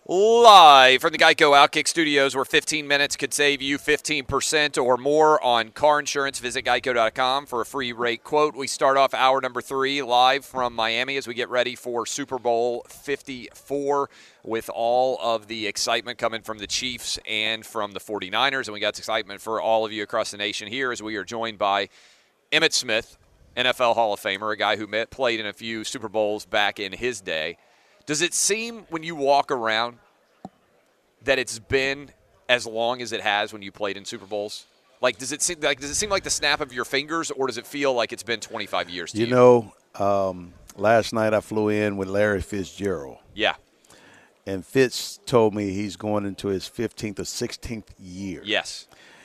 Live from the Geico Outkick Studios, where fifteen minutes could save you fifteen percent or more on car insurance. Visit geico dot com for a free rate quote. We start off hour number three live from Miami as we get ready for Super Bowl fifty-four with all of the excitement coming from the Chiefs and from the forty-niners. And we got excitement for all of you across the nation here as we are joined by Emmitt Smith, N F L Hall of Famer, a guy who met, played in a few Super Bowls back in his day. Does it seem when you walk around that it's been as long as it has when you played in Super Bowls? Like, does it seem like does it seem like the snap of your fingers, or does it feel like it's been twenty-five years to you? You know, um, last night I flew in with Larry Fitzgerald. Yeah. And Fitz told me he's going into his fifteenth or sixteenth year. Yes.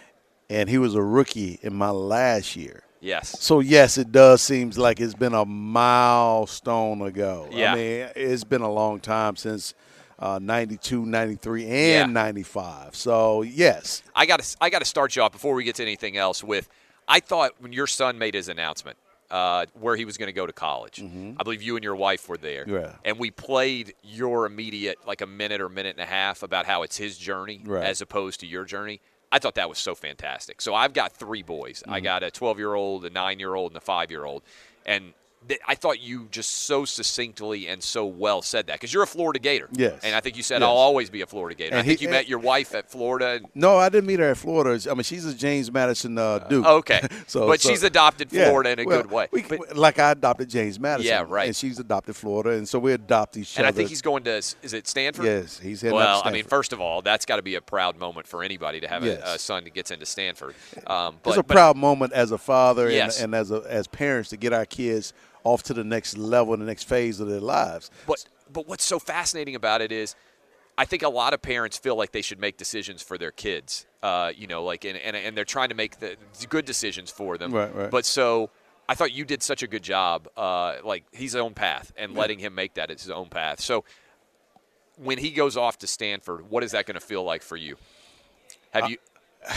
And he was a rookie in my last year. Yes. So, yes, it does seem like it's been a milestone ago. Yeah. I mean, it's been a long time since uh, ninety-two, ninety-three, and Yeah. ninety-five. So, yes. I got to I got to start you off before we get to anything else with, I thought when your son made his announcement uh, where he was going to go to college, Mm-hmm. I believe you and your wife were there. Yeah. And we played your immediate, like a minute or minute and a half about how it's his journey Right. as opposed to your journey. I thought that was so fantastic. So I've got three boys. I Mhm. got a twelve-year-old, a nine-year-old, and a five-year-old. And th- I thought you just so succinctly and so well said that because you're a Florida Gator. Yes. And I think you said, Yes. I'll always be a Florida Gator. And I think he- you met your wife at Florida. And, No, I didn't meet her at Florida. I mean, she's a James Madison uh, Duke. okay. so, but so- she's adopted yeah, Florida in a well, good way. we- But- like I adopted James Madison. Yeah, right. And she's adopted Florida, and so we adopt each and other. I think he's going to, is it Stanford? Yes, he's heading Well, up to I mean, Stanford. first of all, that's got to be a proud moment for anybody to have Yes. a, a son that gets into Stanford. Um, but, It's a but- proud moment as a father Yes. and, and as a, as parents to get our kids off to the next level, the next phase of their lives. But but what's so fascinating about it is, I think a lot of parents feel like they should make decisions for their kids. Uh, you know, like and, and and they're trying to make the good decisions for them. Right, right. But so I thought you did such a good job. Uh, like he's his own path and Yeah. letting him make that his own path. So when he goes off to Stanford, what is that going to feel like for you? Have Uh, you?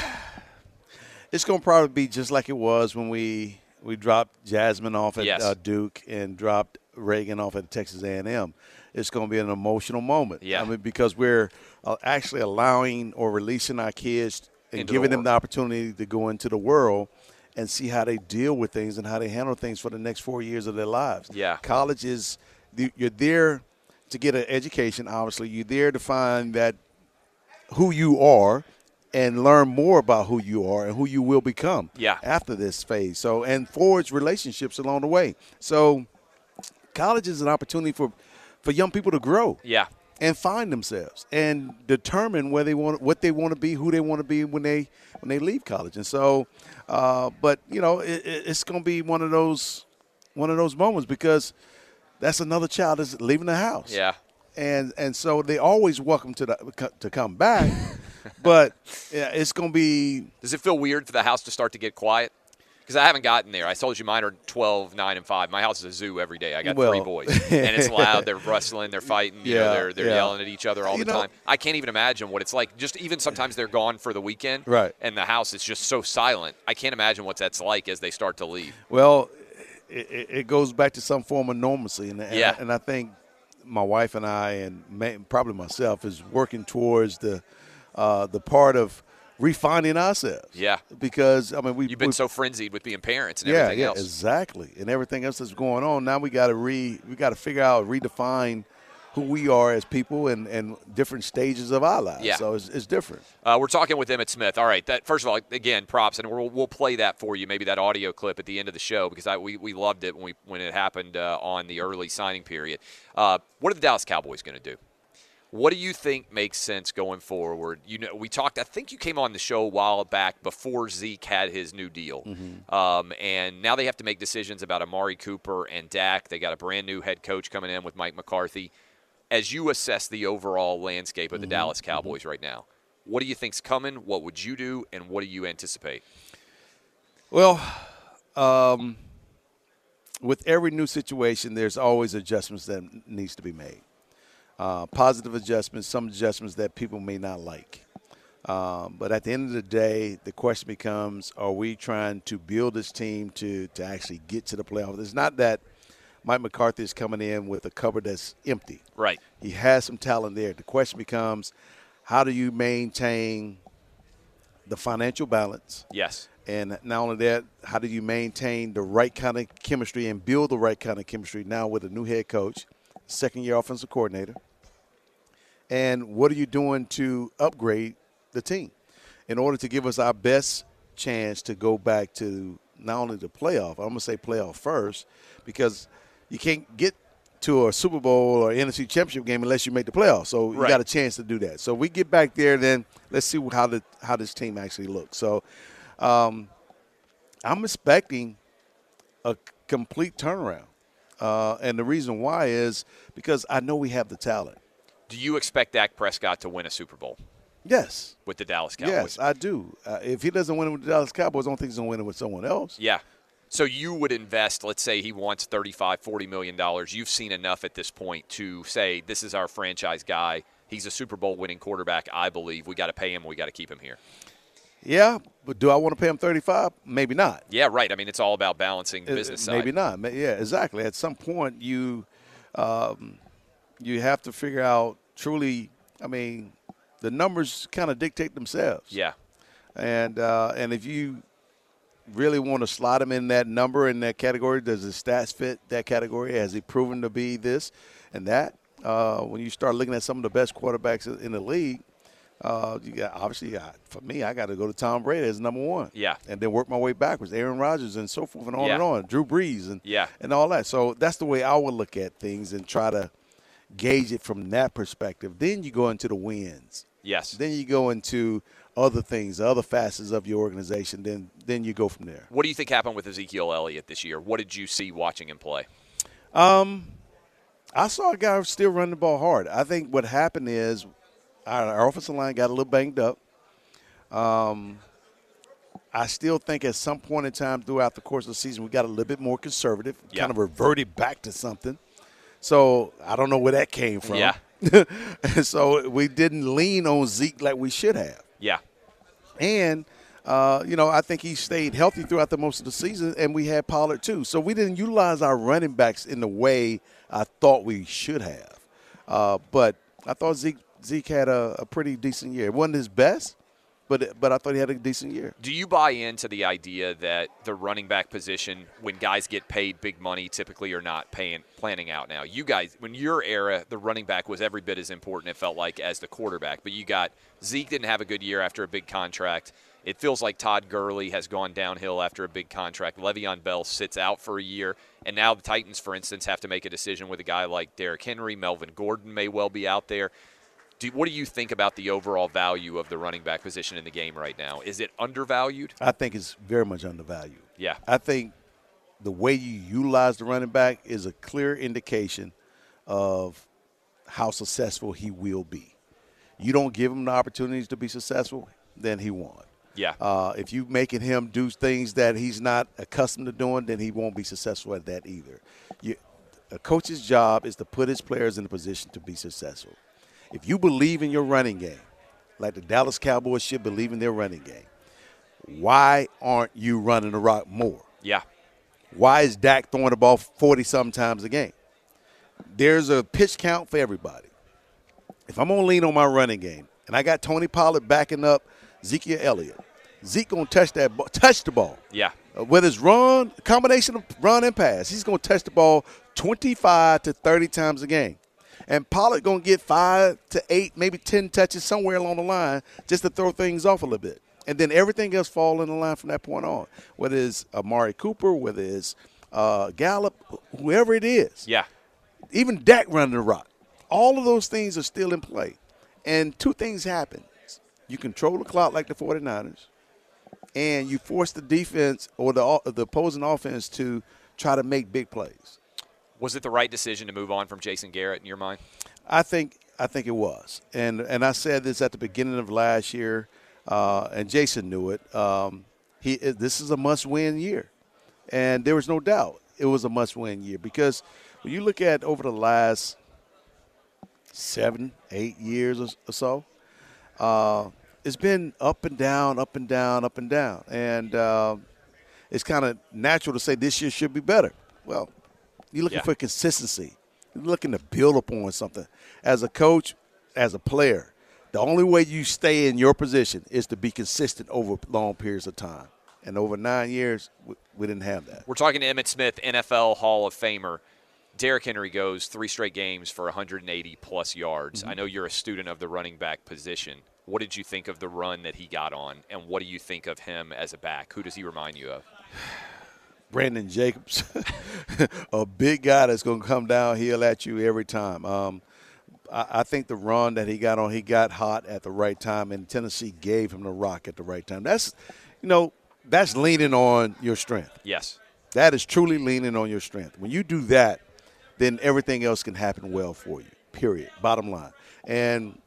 It's going to probably be just like it was when we we dropped Jasmine off at Yes. uh, Duke and dropped Reagan off at Texas A and M. It's going to be an emotional moment. Yeah. I mean, because we're uh, actually allowing or releasing our kids and Into the giving them world. the opportunity to go into the world and see how they deal with things and how they handle things for the next four years of their lives. Yeah. College is – you're there to get an education, obviously. You're there to find that who you are and learn more about who you are and who you will become Yeah. after this phase. So, and forge relationships along the way. So, college is an opportunity for, for young people to grow. Yeah. And find themselves and determine where they want, what they want to be, who they want to be when they when they leave college. And so, uh, but you know, it, it, it's going to be one of those one of those moments because that's another child that's leaving the house. Yeah. and and so they always welcome to the to come back. But yeah, it's going to be. Does it feel weird for the house to start to get quiet? Because I haven't gotten there. I told you mine are twelve, nine, and five. My house is a zoo every day. I got well, three boys. And it's loud. They're wrestling. They're fighting. You yeah, know, they're they're yeah. yelling at each other all you the know, time. I can't even imagine what it's like. Just even sometimes they're gone for the weekend. Right. And the house is just so silent. I can't imagine what that's like as they start to leave. Well, it, it goes back to some form of normalcy. And, and, yeah. I, and I think my wife and I, and may, probably myself, is working towards the uh, the part of refining ourselves. Yeah. Because, I mean, we, You've been we, so frenzied with being parents and yeah, everything yeah, else. exactly. And everything else that's going on. Now we got to re we got to figure out, redefine who we are as people and, and different stages of our lives. Yeah. So it's, it's different. Uh, we're talking with Emmitt Smith. All right. That first of all, again, props, and we'll, we'll play that for you, maybe that audio clip at the end of the show, because I, we, we loved it when we when it happened uh, on the early signing period. Uh, what are the Dallas Cowboys going to do? What do you think makes sense going forward? You know, we talked. I think you came on the show a while back before Zeke had his new deal, Mm-hmm. um, and now they have to make decisions about Amari Cooper and Dak. They got a brand new head coach coming in with Mike McCarthy. As you assess the overall landscape of the Mm-hmm. Dallas Cowboys right now, what do you think's coming? What would you do, and what do you anticipate? Well, um, with every new situation, there's always adjustments that needs to be made. Uh, positive adjustments, some adjustments that people may not like. Um, but at the end of the day, the question becomes, are we trying to build this team to, to actually get to the playoffs? It's not that Mike McCarthy is coming in with a cupboard that's empty. Right. He has some talent there. The question becomes, how do you maintain the financial balance? Yes. And not only that, how do you maintain the right kind of chemistry and build the right kind of chemistry now with a new head coach, second-year offensive coordinator? And what are you doing to upgrade the team in order to give us our best chance to go back to not only the playoff, I'm going to say playoff first, because you can't get to a Super Bowl or N F C Championship game unless you make the playoffs. So you Right. got a chance to do that. So we get back there, then let's see how the how this team actually looks. So um, I'm expecting a complete turnaround. Uh, and the reason why is because I know we have the talent. Do you expect Dak Prescott to win a Super Bowl? Yes. With the Dallas Cowboys? Yes, I do. Uh, if he doesn't win it with the Dallas Cowboys, I don't think he's going to win it with someone else. Yeah. So you would invest, let's say he wants thirty-five, forty million dollars. You've seen enough at this point to say, this is our franchise guy. He's a Super Bowl winning quarterback, I believe. We got to pay him. We got to keep him here. Yeah, but do I want to pay him thirty-five? Maybe not. Yeah, right. I mean, it's all about balancing the business side. Maybe not. Yeah, exactly. At some point, you um, you have to figure out truly, I mean, the numbers kind of dictate themselves. Yeah. And uh, and if you really want to slot him in that number, in that category, does his stats fit that category? Has he proven to be this and that? Uh, when you start looking at some of the best quarterbacks in the league, uh, you got obviously, uh, for me, I got to go to Tom Brady as number one. Yeah. And then work my way backwards, Aaron Rodgers and so forth and on Yeah. and on, Drew Brees and, Yeah. and all that. So that's the way I would look at things and try to gauge it from that perspective. Then you go into the wins. Yes. Then you go into other things, other facets of your organization. Then then you go from there. What do you think happened with Ezekiel Elliott this year? What did you see watching him play? Um, I saw a guy still running the ball hard. I think what happened is our, our offensive line got a little banged up. Um, I still think at some point in time throughout the course of the season we got a little bit more conservative, Yeah. kind of reverted back to something. So I don't know where that came from. Yeah. And so we didn't lean on Zeke like we should have. Yeah. And, uh, you know, I think he stayed healthy throughout the most of the season, and we had Pollard too. So we didn't utilize our running backs in the way I thought we should have. Uh, but I thought Zeke Zeke had a, a pretty decent year. It wasn't his best, but but I thought he had a decent year. Do you buy into the idea that the running back position, when guys get paid big money, typically are not paying planning out now? You guys, when your era, the running back was every bit as important, it felt like, as the quarterback. But you got Zeke didn't have a good year after a big contract. It feels like Todd Gurley has gone downhill after a big contract. Le'Veon Bell sits out for a year. And now the Titans, for instance, have to make a decision with a guy like Derrick Henry. Melvin Gordon may well be out there. Do, what do you think about the overall value of the running back position in the game right now? Is it undervalued? I think it's very much undervalued. Yeah. I think the way you utilize the running back is a clear indication of how successful he will be. You don't give him the opportunities to be successful, then he won't. Yeah. Uh, if you making him do things that he's not accustomed to doing, then he won't be successful at that either. You, a coach's job is to put his players in a position to be successful. If you believe in your running game, like the Dallas Cowboys should believe in their running game, why aren't you running the rock more? Yeah. Why is Dak throwing the ball forty-something times a game? There's a pitch count for everybody. If I'm going to lean on my running game, and I got Tony Pollard backing up Ezekiel Elliott, Zeke going to touch that ball, touch the ball. Yeah. Uh, whether it's run, a combination of run and pass, he's going to touch the ball twenty-five to thirty times a game. And Pollard going to get five to eight, maybe ten touches somewhere along the line just to throw things off a little bit. And then everything else fall in the line from that point on, whether it's Amari Cooper, whether it's uh, Gallup, whoever it is. Yeah. Even Dak running the rock. All of those things are still in play. And two things happen. You control the clock like the 49ers, and you force the defense or the, the opposing offense to try to make big plays. Was it the right decision to move on from Jason Garrett in your mind? I think I think it was. And and I said this at the beginning of last year, uh, and Jason knew it. Um, he This is a must-win year. And there was no doubt it was a must-win year because when you look at over the last seven, eight years or so, uh, it's been up and down, up and down, up and down. And uh, it's kind of natural to say this year should be better. Well, you're looking Yeah. for consistency. You're looking to build upon something. As a coach, as a player, the only way you stay in your position is to be consistent over long periods of time. And over nine years, we, we didn't have that. We're talking to Emmitt Smith, N F L Hall of Famer. Derrick Henry goes three straight games for one hundred eighty plus yards. Mm-hmm. I know you're a student of the running back position. What did you think of the run that he got on, and what do you think of him as a back? Who does he remind you of? Brandon Jacobs, a big guy that's going to come downhill at you every time. Um, I, I think the run that he got on, he got hot at the right time, and Tennessee gave him the rock at the right time. That's, you know, that's leaning on your strength. Yes. That is truly leaning on your strength. When you do that, then everything else can happen well for you, period, bottom line. And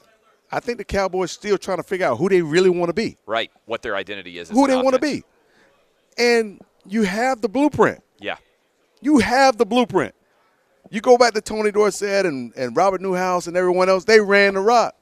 I think the Cowboys still trying to figure out who they really want to be. Right, what their identity is. as Who an they want to offense. be. And you have the blueprint. Yeah. You have the blueprint. You go back to Tony Dorsett and, and Robert Newhouse and everyone else, they ran the rock.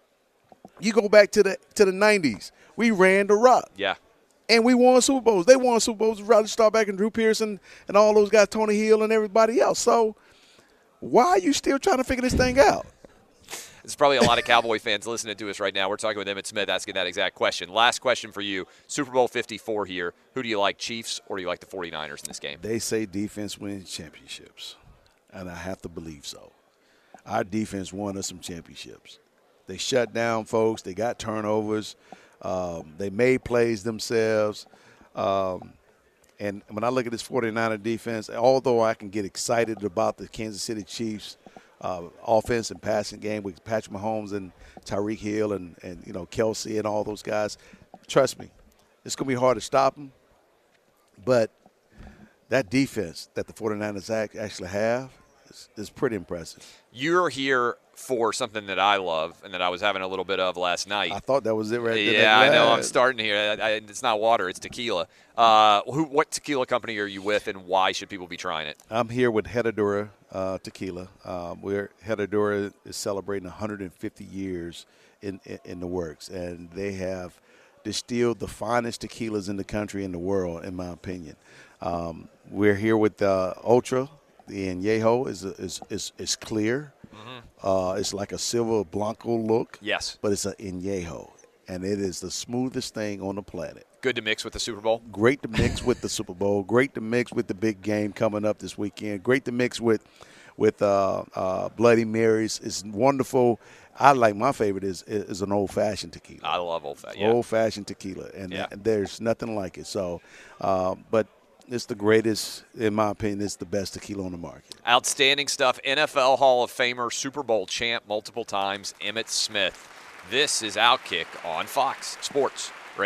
You go back to the to the nineties, we ran the rock. Yeah. And we won Super Bowls. They won Super Bowls with Roger Staubach and Drew Pearson and all those guys, Tony Hill and everybody else. So why are you still trying to figure this thing out? There's probably a lot of Cowboy fans listening to us right now. We're talking with Emmitt Smith asking that exact question. Last question for you. Super Bowl fifty-four here. Who do you like, Chiefs, or do you like the 49ers in this game? They say defense wins championships, and I have to believe so. Our defense won us some championships. They shut down folks. They got turnovers. Um, they made plays themselves. Um, and when I look at this 49er defense, although I can get excited about the Kansas City Chiefs uh, offense and passing game with Patrick Mahomes and Tyreek Hill and, and you know Kelsey and all those guys, trust me, it's going to be hard to stop them. But that defense that the 49ers actually have is, is pretty impressive. You're here for something that I love and that I was having a little bit of last night. I thought that was it right there. Yeah, I know. I'm starting here. I, I, it's not water. It's tequila. Uh, who? What tequila company are you with, and why should people be trying it? I'm here with Herradura uh, Tequila. Um, we're Herradura is celebrating one hundred fifty years in, in, in the works, and they have distilled the finest tequilas in the country and the world, in my opinion. Um, we're here with uh, Ultra. The Añejo is, is is is clear. Mm-hmm. Uh, it's like a silver Blanco look. Yes. But it's an Añejo, and it is the smoothest thing on the planet. Good to mix with the Super Bowl? Great to mix with the Super Bowl. Great to mix with the big game coming up this weekend. Great to mix with with uh, uh, Bloody Marys. It's wonderful. I like my favorite is is an old-fashioned tequila. I love old-fashioned. Yeah. Old-fashioned tequila, and yeah. that, there's nothing like it. So, uh, but it's the greatest, in my opinion. It's the best tequila on the market. Outstanding stuff. N F L Hall of Famer, Super Bowl champ multiple times, Emmitt Smith. This is Outkick on Fox Sports Radio.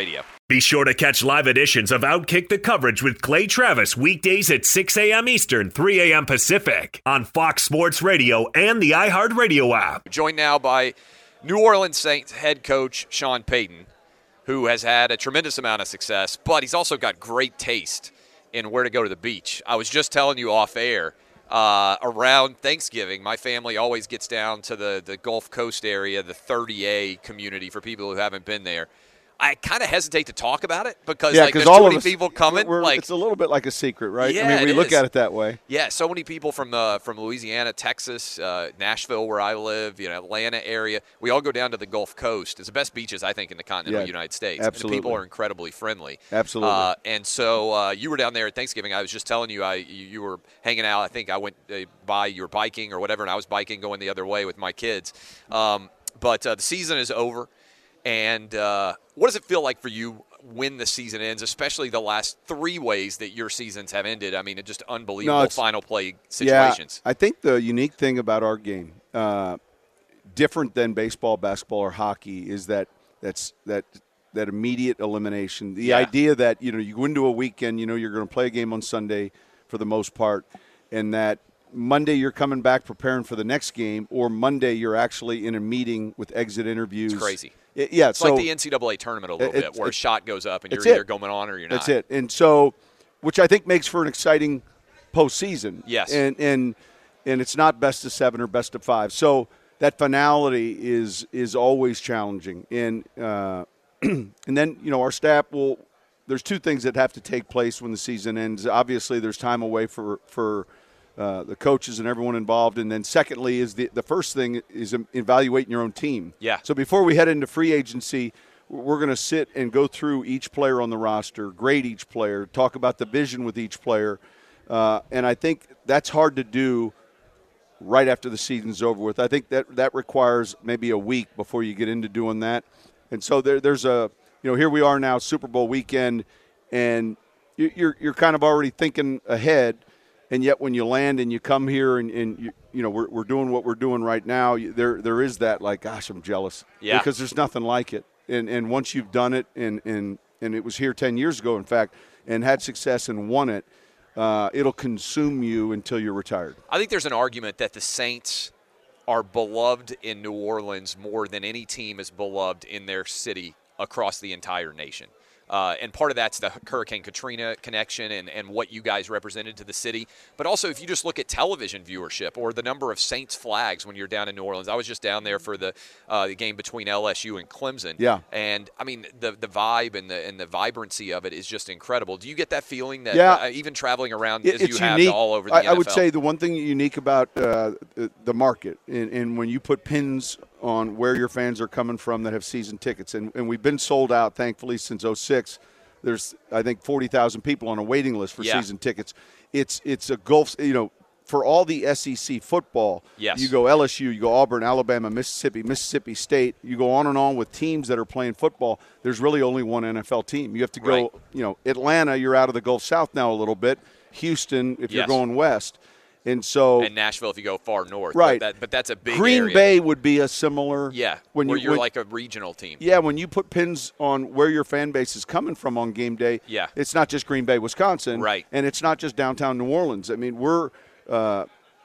Be sure to catch live editions of Outkick the Coverage with Clay Travis weekdays at six a.m. Eastern, three a.m. Pacific on Fox Sports Radio and the iHeartRadio app. Joined now by New Orleans Saints head coach Sean Payton, who has had a tremendous amount of success, but he's also got great taste in where to go to the beach. I was just telling you off air, uh, around Thanksgiving, my family always gets down to the, the Gulf Coast area, the thirty A community for people who haven't been there. I kind of hesitate to talk about it because yeah, like, there's all too many us, people coming. We're, like it's a little bit like a secret, right? Yeah, I mean, we it look is. at it that way. Yeah, so many people from uh, from Louisiana, Texas, uh, Nashville, where I live, you know, Atlanta area. We all go down to the Gulf Coast. It's the best beaches, I think, in the continental Yeah, United States. absolutely. And the people are incredibly friendly. Absolutely. Uh, and so uh, you were down there at Thanksgiving. I was just telling you, I you, you were hanging out. I think I went uh, by. You were biking or whatever, and I was biking going the other way with my kids. Um, but uh, the season is over. And uh, what does it feel like for you when the season ends, especially the last three ways that your seasons have ended? I mean, it's just unbelievable No, final play situations. Yeah, I think the unique thing about our game, uh, different than baseball, basketball, or hockey, is that that's that that immediate elimination. The Yeah. idea that you know you go into a weekend, you know you're going to play a game on Sunday for the most part, and that Monday you're coming back preparing for the next game, or Monday you're actually in a meeting with exit interviews. It's crazy. It- yeah, It's so like the N C double A tournament a little it- bit, where a it- shot goes up and you're that's either it. going on or you're not. That's it. And so, which I think makes for an exciting postseason. Yes. And and and it's not best of seven or best of five. So that finality is is always challenging. And uh, and then you know our staff will. There's two things that have to take place when the season ends. Obviously, there's time away for for. Uh, the coaches and everyone involved, and then secondly is the the first thing is evaluating your own team. Yeah. So before we head into free agency, we're going to sit and go through each player on the roster, grade each player, talk about the vision with each player, uh, and I think that's hard to do right after the season's over with. I think that that requires maybe a week before you get into doing that, and so there, there's a you know here we are now Super Bowl weekend, and you, you're you're kind of already thinking ahead. And yet when you land and you come here and, and you, you know, we're, we're doing what we're doing right now, you, there there is that, like, gosh, I'm jealous. Yeah. Because there's nothing like it. And and once you've done it, and, and, and it was here ten years ago, in fact, and had success and won it, uh, it'll consume you until you're retired. I think there's an argument that the Saints are beloved in New Orleans more than any team is beloved in their city across the entire nation. Uh, and part of that's the Hurricane Katrina connection and, and what you guys represented to the city. But also, if you just look at television viewership or the number of Saints flags when you're down in New Orleans. I was just down there for the uh, the game between L S U and Clemson. Yeah. And, I mean, the the vibe and the and the vibrancy of it is just incredible. Do you get that feeling that Yeah. uh, even traveling around It- as it's you have unique. all over the I, N F L? I would say the one thing unique about uh, the- the market, and, and when you put pins on where your fans are coming from that have season tickets, and, and we've been sold out, thankfully, since oh six. There's, I think, forty thousand people on a waiting list for Yeah. season tickets. It's it's a Gulf, you know, for all the S E C football. Yes. You go L S U, you go Auburn, Alabama, Mississippi, Mississippi State. You go on and on with teams that are playing football. There's really only one N F L team. You have to go, Right. you know, Atlanta, you're out of the Gulf South now a little bit. Houston, if Yes. you're going west. And so and Nashville if you go far north. Right. But, that, but that's a big Green area. Bay would be a similar. Yeah, When where you, you're when- like a regional team. Yeah, when you put pins on where your fan base is coming from on game day, Yeah. it's not just Green Bay, Wisconsin, Right. and it's not just downtown New Orleans. I mean, we're uh,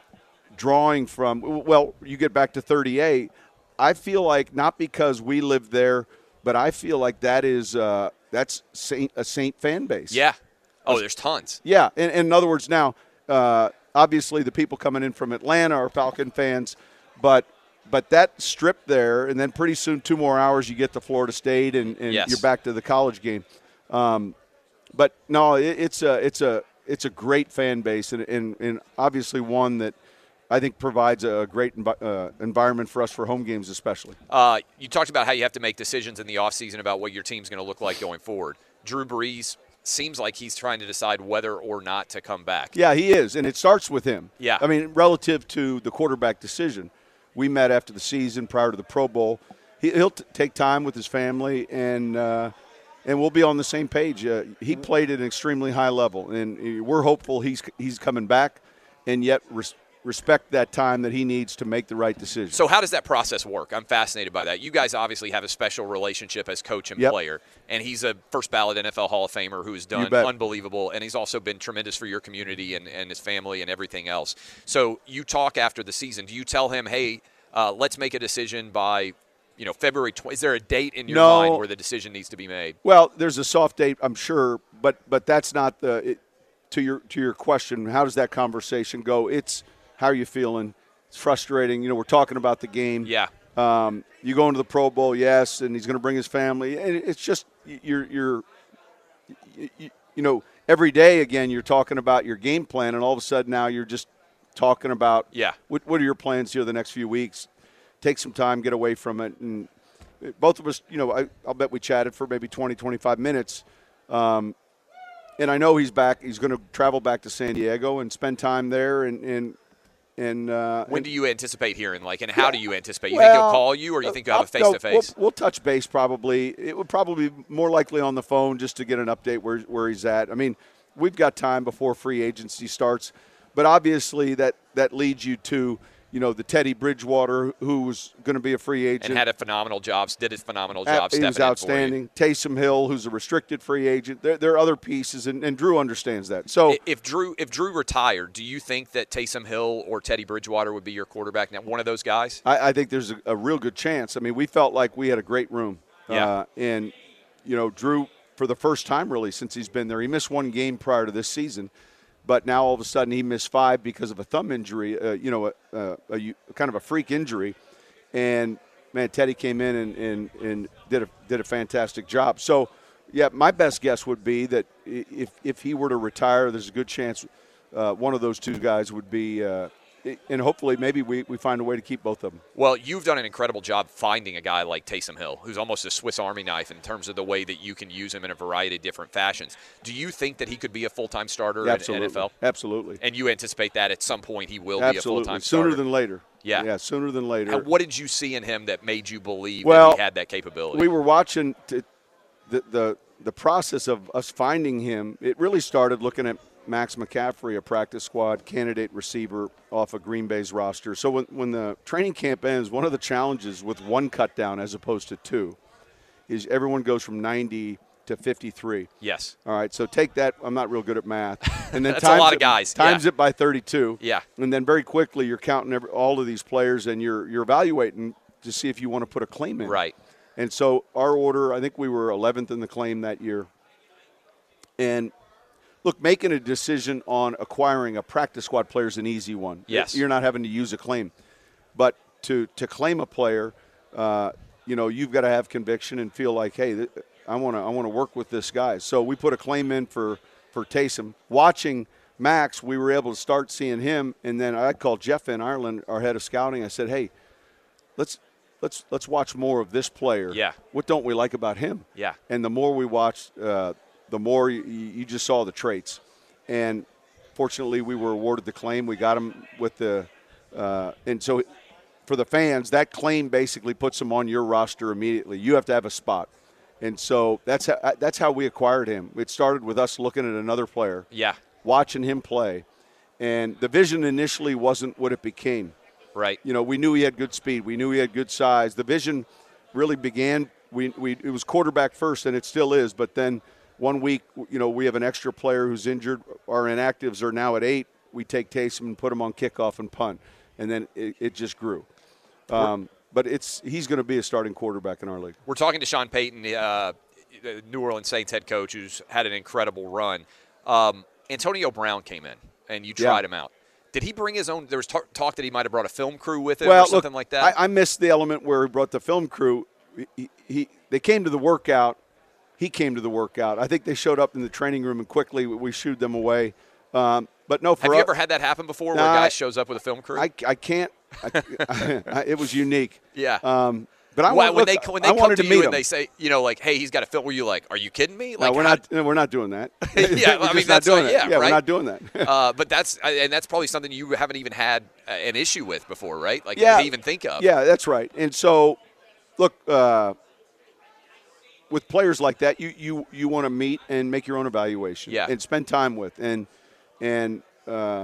drawing from, well, you get back to thirty-eight. I feel like not because we live there, but I feel like that is uh, that's Saint, a Saint fan base. Yeah. Oh, there's tons. Yeah, and, and in other words, now uh, obviously the people coming in from Atlanta are Falcon fans, but but that strip there, and then pretty soon two more hours you get to Florida State, and, and Yes. you're back to the college game. Um, but no, it, it's a it's a it's a great fan base, and, and, and obviously one that I think provides a great envi- uh, environment for us for home games especially. Uh, you talked about how you have to make decisions in the offseason about what your team's going to look like going forward. Drew Brees seems like he's trying to decide whether or not to come back. Yeah, he is, and it starts with him. Yeah. I mean, relative to the quarterback decision, we met after the season prior to the Pro Bowl. He, he'll t- take time with his family, and uh, and we'll be on the same page. Uh, he played at an extremely high level, and we're hopeful he's he's coming back, and yet res- respect that time that he needs to make the right decision. So how does that process work? I'm fascinated by that. You guys obviously have a special relationship as coach and Yep. player, and he's a first ballot N F L Hall of Famer who has done bet. unbelievable, and he's also been tremendous for your community and, and his family and everything else. So you talk after the season. Do you tell him, hey, uh, let's make a decision by, you know, February twentieth? Is there a date in your No. mind where the decision needs to be made? Well, there's a soft date, I'm sure, but but that's not the it, to your to your question. How does that conversation go? It's how are you feeling? It's frustrating. You know, we're talking about the game. Yeah. Um, you go into the Pro Bowl, yes, and he's going to bring his family. And it's just you're you're you, you know every day again you're talking about your game plan, and all of a sudden now you're just talking about yeah. what what are your plans here the next few weeks? Take some time, get away from it, and both of us, you know, I, I'll bet we chatted for maybe twenty, twenty-five minutes. Um, and I know he's back. He's going to travel back to San Diego and spend time there. And and, and uh, When and, do you anticipate hearing? Like, and how Yeah. do you anticipate? You well, think he'll call you, or you think you'll have a I'll- no, face-to-face? We'll, we'll touch base probably. It would probably be more likely on the phone just to get an update where where he's at. I mean, we've got time before free agency starts, but obviously that that leads you to, you know, the Teddy Bridgewater, who's going to be a free agent. And had a phenomenal job, did a phenomenal Uh, job he stepping was in for you. outstanding. Taysom Hill, who's a restricted free agent. There, there are other pieces, and, and Drew understands that. So If Drew if Drew retired, do you think that Taysom Hill or Teddy Bridgewater would be your quarterback now? One of those guys? I, I think there's a, a real good chance. I mean, we felt like we had a great room. Yeah. Uh, and, you know, Drew, for the first time really since he's been there, he missed one game prior to this season. But now all of a sudden he missed five because of a thumb injury, uh, you know, a, a, a, a kind of a freak injury. And, man, Teddy came in and, and, and did, a, did a fantastic job. So, yeah, my best guess would be that if, if he were to retire, there's a good chance uh, one of those two guys would be uh, – and hopefully maybe we, we find a way to keep both of them. Well, you've done an incredible job finding a guy like Taysom Hill, who's almost a Swiss Army knife in terms of the way that you can use him in a variety of different fashions. Do you think that he could be a full-time starter Absolutely. in N F L? Absolutely. And you anticipate that at some point he will Absolutely. be a full-time starter? Sooner than later. Yeah. Yeah, sooner than later. And what did you see in him that made you believe well, that he had that capability? We were watching t- the, the, the process of us finding him. It really started looking at Max McCaffrey, a practice squad candidate receiver off of Green Bay's roster. So when, when the training camp ends, one of the challenges with one cut down as opposed to two is everyone goes from ninety to fifty-three. Yes. All right, so take that. I'm not real good at math. And then That's a times lot it, of guys. Times Yeah. it by thirty-two. Yeah. And then very quickly you're counting every, all of these players and you're you're evaluating to see if you want to put a claim in. Right. And so our order, I think we were eleventh in the claim that year. And look, making a decision on acquiring a practice squad player is an easy one. Yes. You're not having to use a claim. But to, to claim a player, uh, you know, you've got to have conviction and feel like, hey, th- I want to I want to work with this guy. So we put a claim in for, for Taysom. Watching Max, we were able to start seeing him. And then I called Jeff in Ireland, our head of scouting. I said, hey, let's let's let's watch more of this player. Yeah. What don't we like about him? Yeah. And the more we watched, uh, the more you, you just saw the traits. And fortunately, we were awarded the claim. We got him with the uh, – and so for the fans, that claim basically puts him on your roster immediately. You have to have a spot. And so that's how, that's how we acquired him. It started with us looking at another player. Yeah. Watching him play. And the vision initially wasn't what it became. Right. You know, we knew he had good speed. We knew he had good size. The vision really began we, – we, it was quarterback first, and it still is. But then one week, you know, we have an extra player who's injured. Our inactives are now at eight. We take Taysom and put him on kickoff and punt. And then it, it just grew. Um, but it's he's going to be a starting quarterback in our league. We're talking to Sean Payton, uh, the New Orleans Saints head coach, who's had an incredible run. Um, Antonio Brown came in, and you tried Yeah. him out. Did he bring his own? There was t- talk that he might have brought a film crew with him well, or something look, like that. I, I missed the element where he brought the film crew. He, he, they came to the workout. He came to the workout. I think they showed up in the training room, and quickly we shooed them away. Um, but no, for have you us, ever had that happen before, Nah, where a guy I- shows up with a film crew? I, I can't. I, I, it was unique. Yeah. Um, but I Why- want, when look, they when they I come wanted to, to you meet and him. they say, you know, like, hey, he's got a film. Were you like, are you kidding me? Like, no, we're how- not. No, we're not doing that. yeah, We're I mean just that's not doing what, that. yeah, we're right? not doing that. uh, but that's and that's probably something you haven't even had uh, an issue with before, right? Like, yeah, to even think of. Yeah, that's right. And so, look, uh, with players like that, you you you want to meet and make your own evaluation. Yeah. And spend time with and and uh,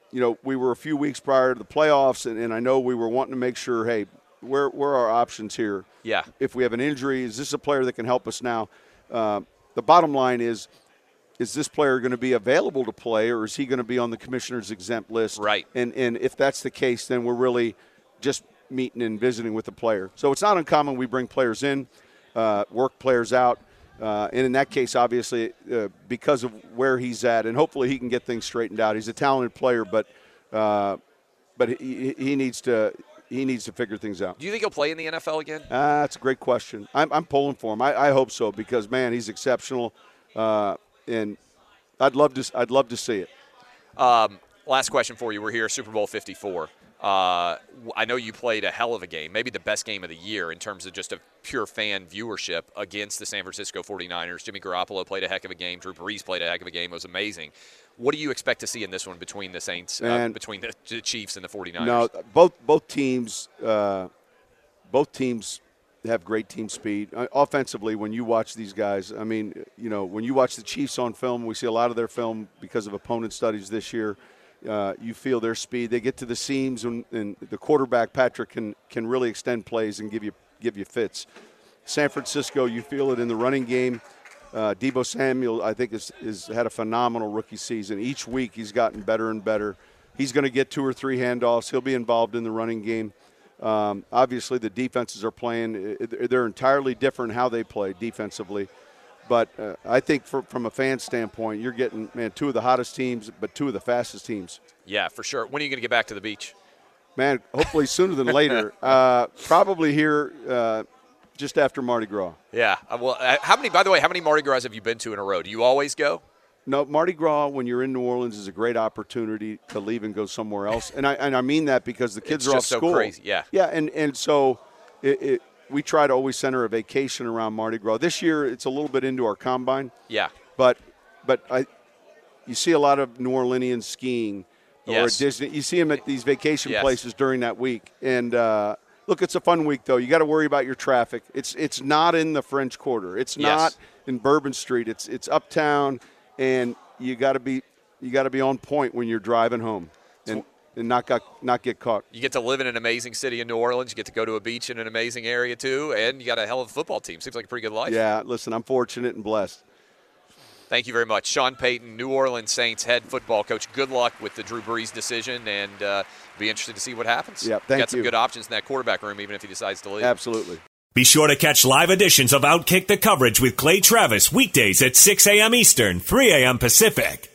you know, we were a few weeks prior to the playoffs, and, and I know we were wanting to make sure, hey, where where are our options here? Yeah. If we have an injury, is this a player that can help us now? Uh, the bottom line is, is this player going to be available to play, or is he going to be on the commissioner's exempt list? Right. And and if that's the case, then we're really just meeting and visiting with the player. So it's not uncommon we bring players in, uh, work players out. Uh, and in that case, obviously, uh, because of where he's at, and hopefully he can get things straightened out. He's a talented player, but uh, but he, he needs to he needs to figure things out. Do you think he'll play in the N F L again? Uh, that's a great question. I'm, I'm pulling for him. I, I hope so because man, he's exceptional, uh, and I'd love to I'd love to see it. Um, last question for you. We're here, Super Bowl fifty-four. Uh, I know you played a hell of a game, maybe the best game of the year in terms of just a pure fan viewership against the San Francisco forty-niners. Jimmy Garoppolo played a heck of a game. Drew Brees played a heck of a game. It was amazing. What do you expect to see in this one between the Saints, uh, between the, the Chiefs and the forty-niners? No, both both teams, uh, both teams have great team speed. Uh, offensively, when you watch these guys, I mean, you know, when you watch the Chiefs on film, we see a lot of their film because of opponent studies this year. Uh, you feel their speed. They get to the seams, and, and the quarterback Patrick can can really extend plays and give you give you fits. San Francisco, you feel it in the running game. Uh, Deebo Samuel, I think, is is had a phenomenal rookie season. Each week, he's gotten better and better. He's going to get two or three handoffs. He'll be involved in the running game. Um, obviously, the defenses are playing. They're entirely different how they play defensively. But uh, I think for, from a fan standpoint, you're getting, man, two of the hottest teams, but two of the fastest teams. Yeah, for sure. When are you going to get back to the beach? Man, hopefully sooner than later. Uh, probably here uh, just after Mardi Gras. Yeah. Well, how many, by the way, how many Mardi Gras have you been to in a row? Do you always go? No, Mardi Gras, when you're in New Orleans, is a great opportunity to leave and go somewhere else. And I and I mean that because the kids it's are just off school. So crazy. Yeah. Yeah, and, and so it, it we try to always center a vacation around Mardi Gras. This year, it's a little bit into our combine. Yeah. But but I, you see a lot of New Orleanians skiing or yes. at Disney. You see them at these vacation yes. places during that week. And uh, look, it's a fun week though. You got to worry about your traffic. It's it's not in the French Quarter. It's yes. not in Bourbon Street. It's it's uptown, and you got to be you got to be on point when you're driving home. And. And not got not get caught. You get to live in an amazing city in New Orleans. You get to go to a beach in an amazing area too, and you got a hell of a football team. Seems like a pretty good life. Yeah, listen, I'm fortunate and blessed. Thank you very much, Sean Payton, New Orleans Saints head football coach. Good luck with the Drew Brees decision, and uh, be interested to see what happens. Yeah, thank you. Got some good options in that quarterback room, even if he decides to leave. Absolutely. Be sure to catch live editions of Outkick the Coverage with Clay Travis weekdays at six a.m. Eastern, three a.m. Pacific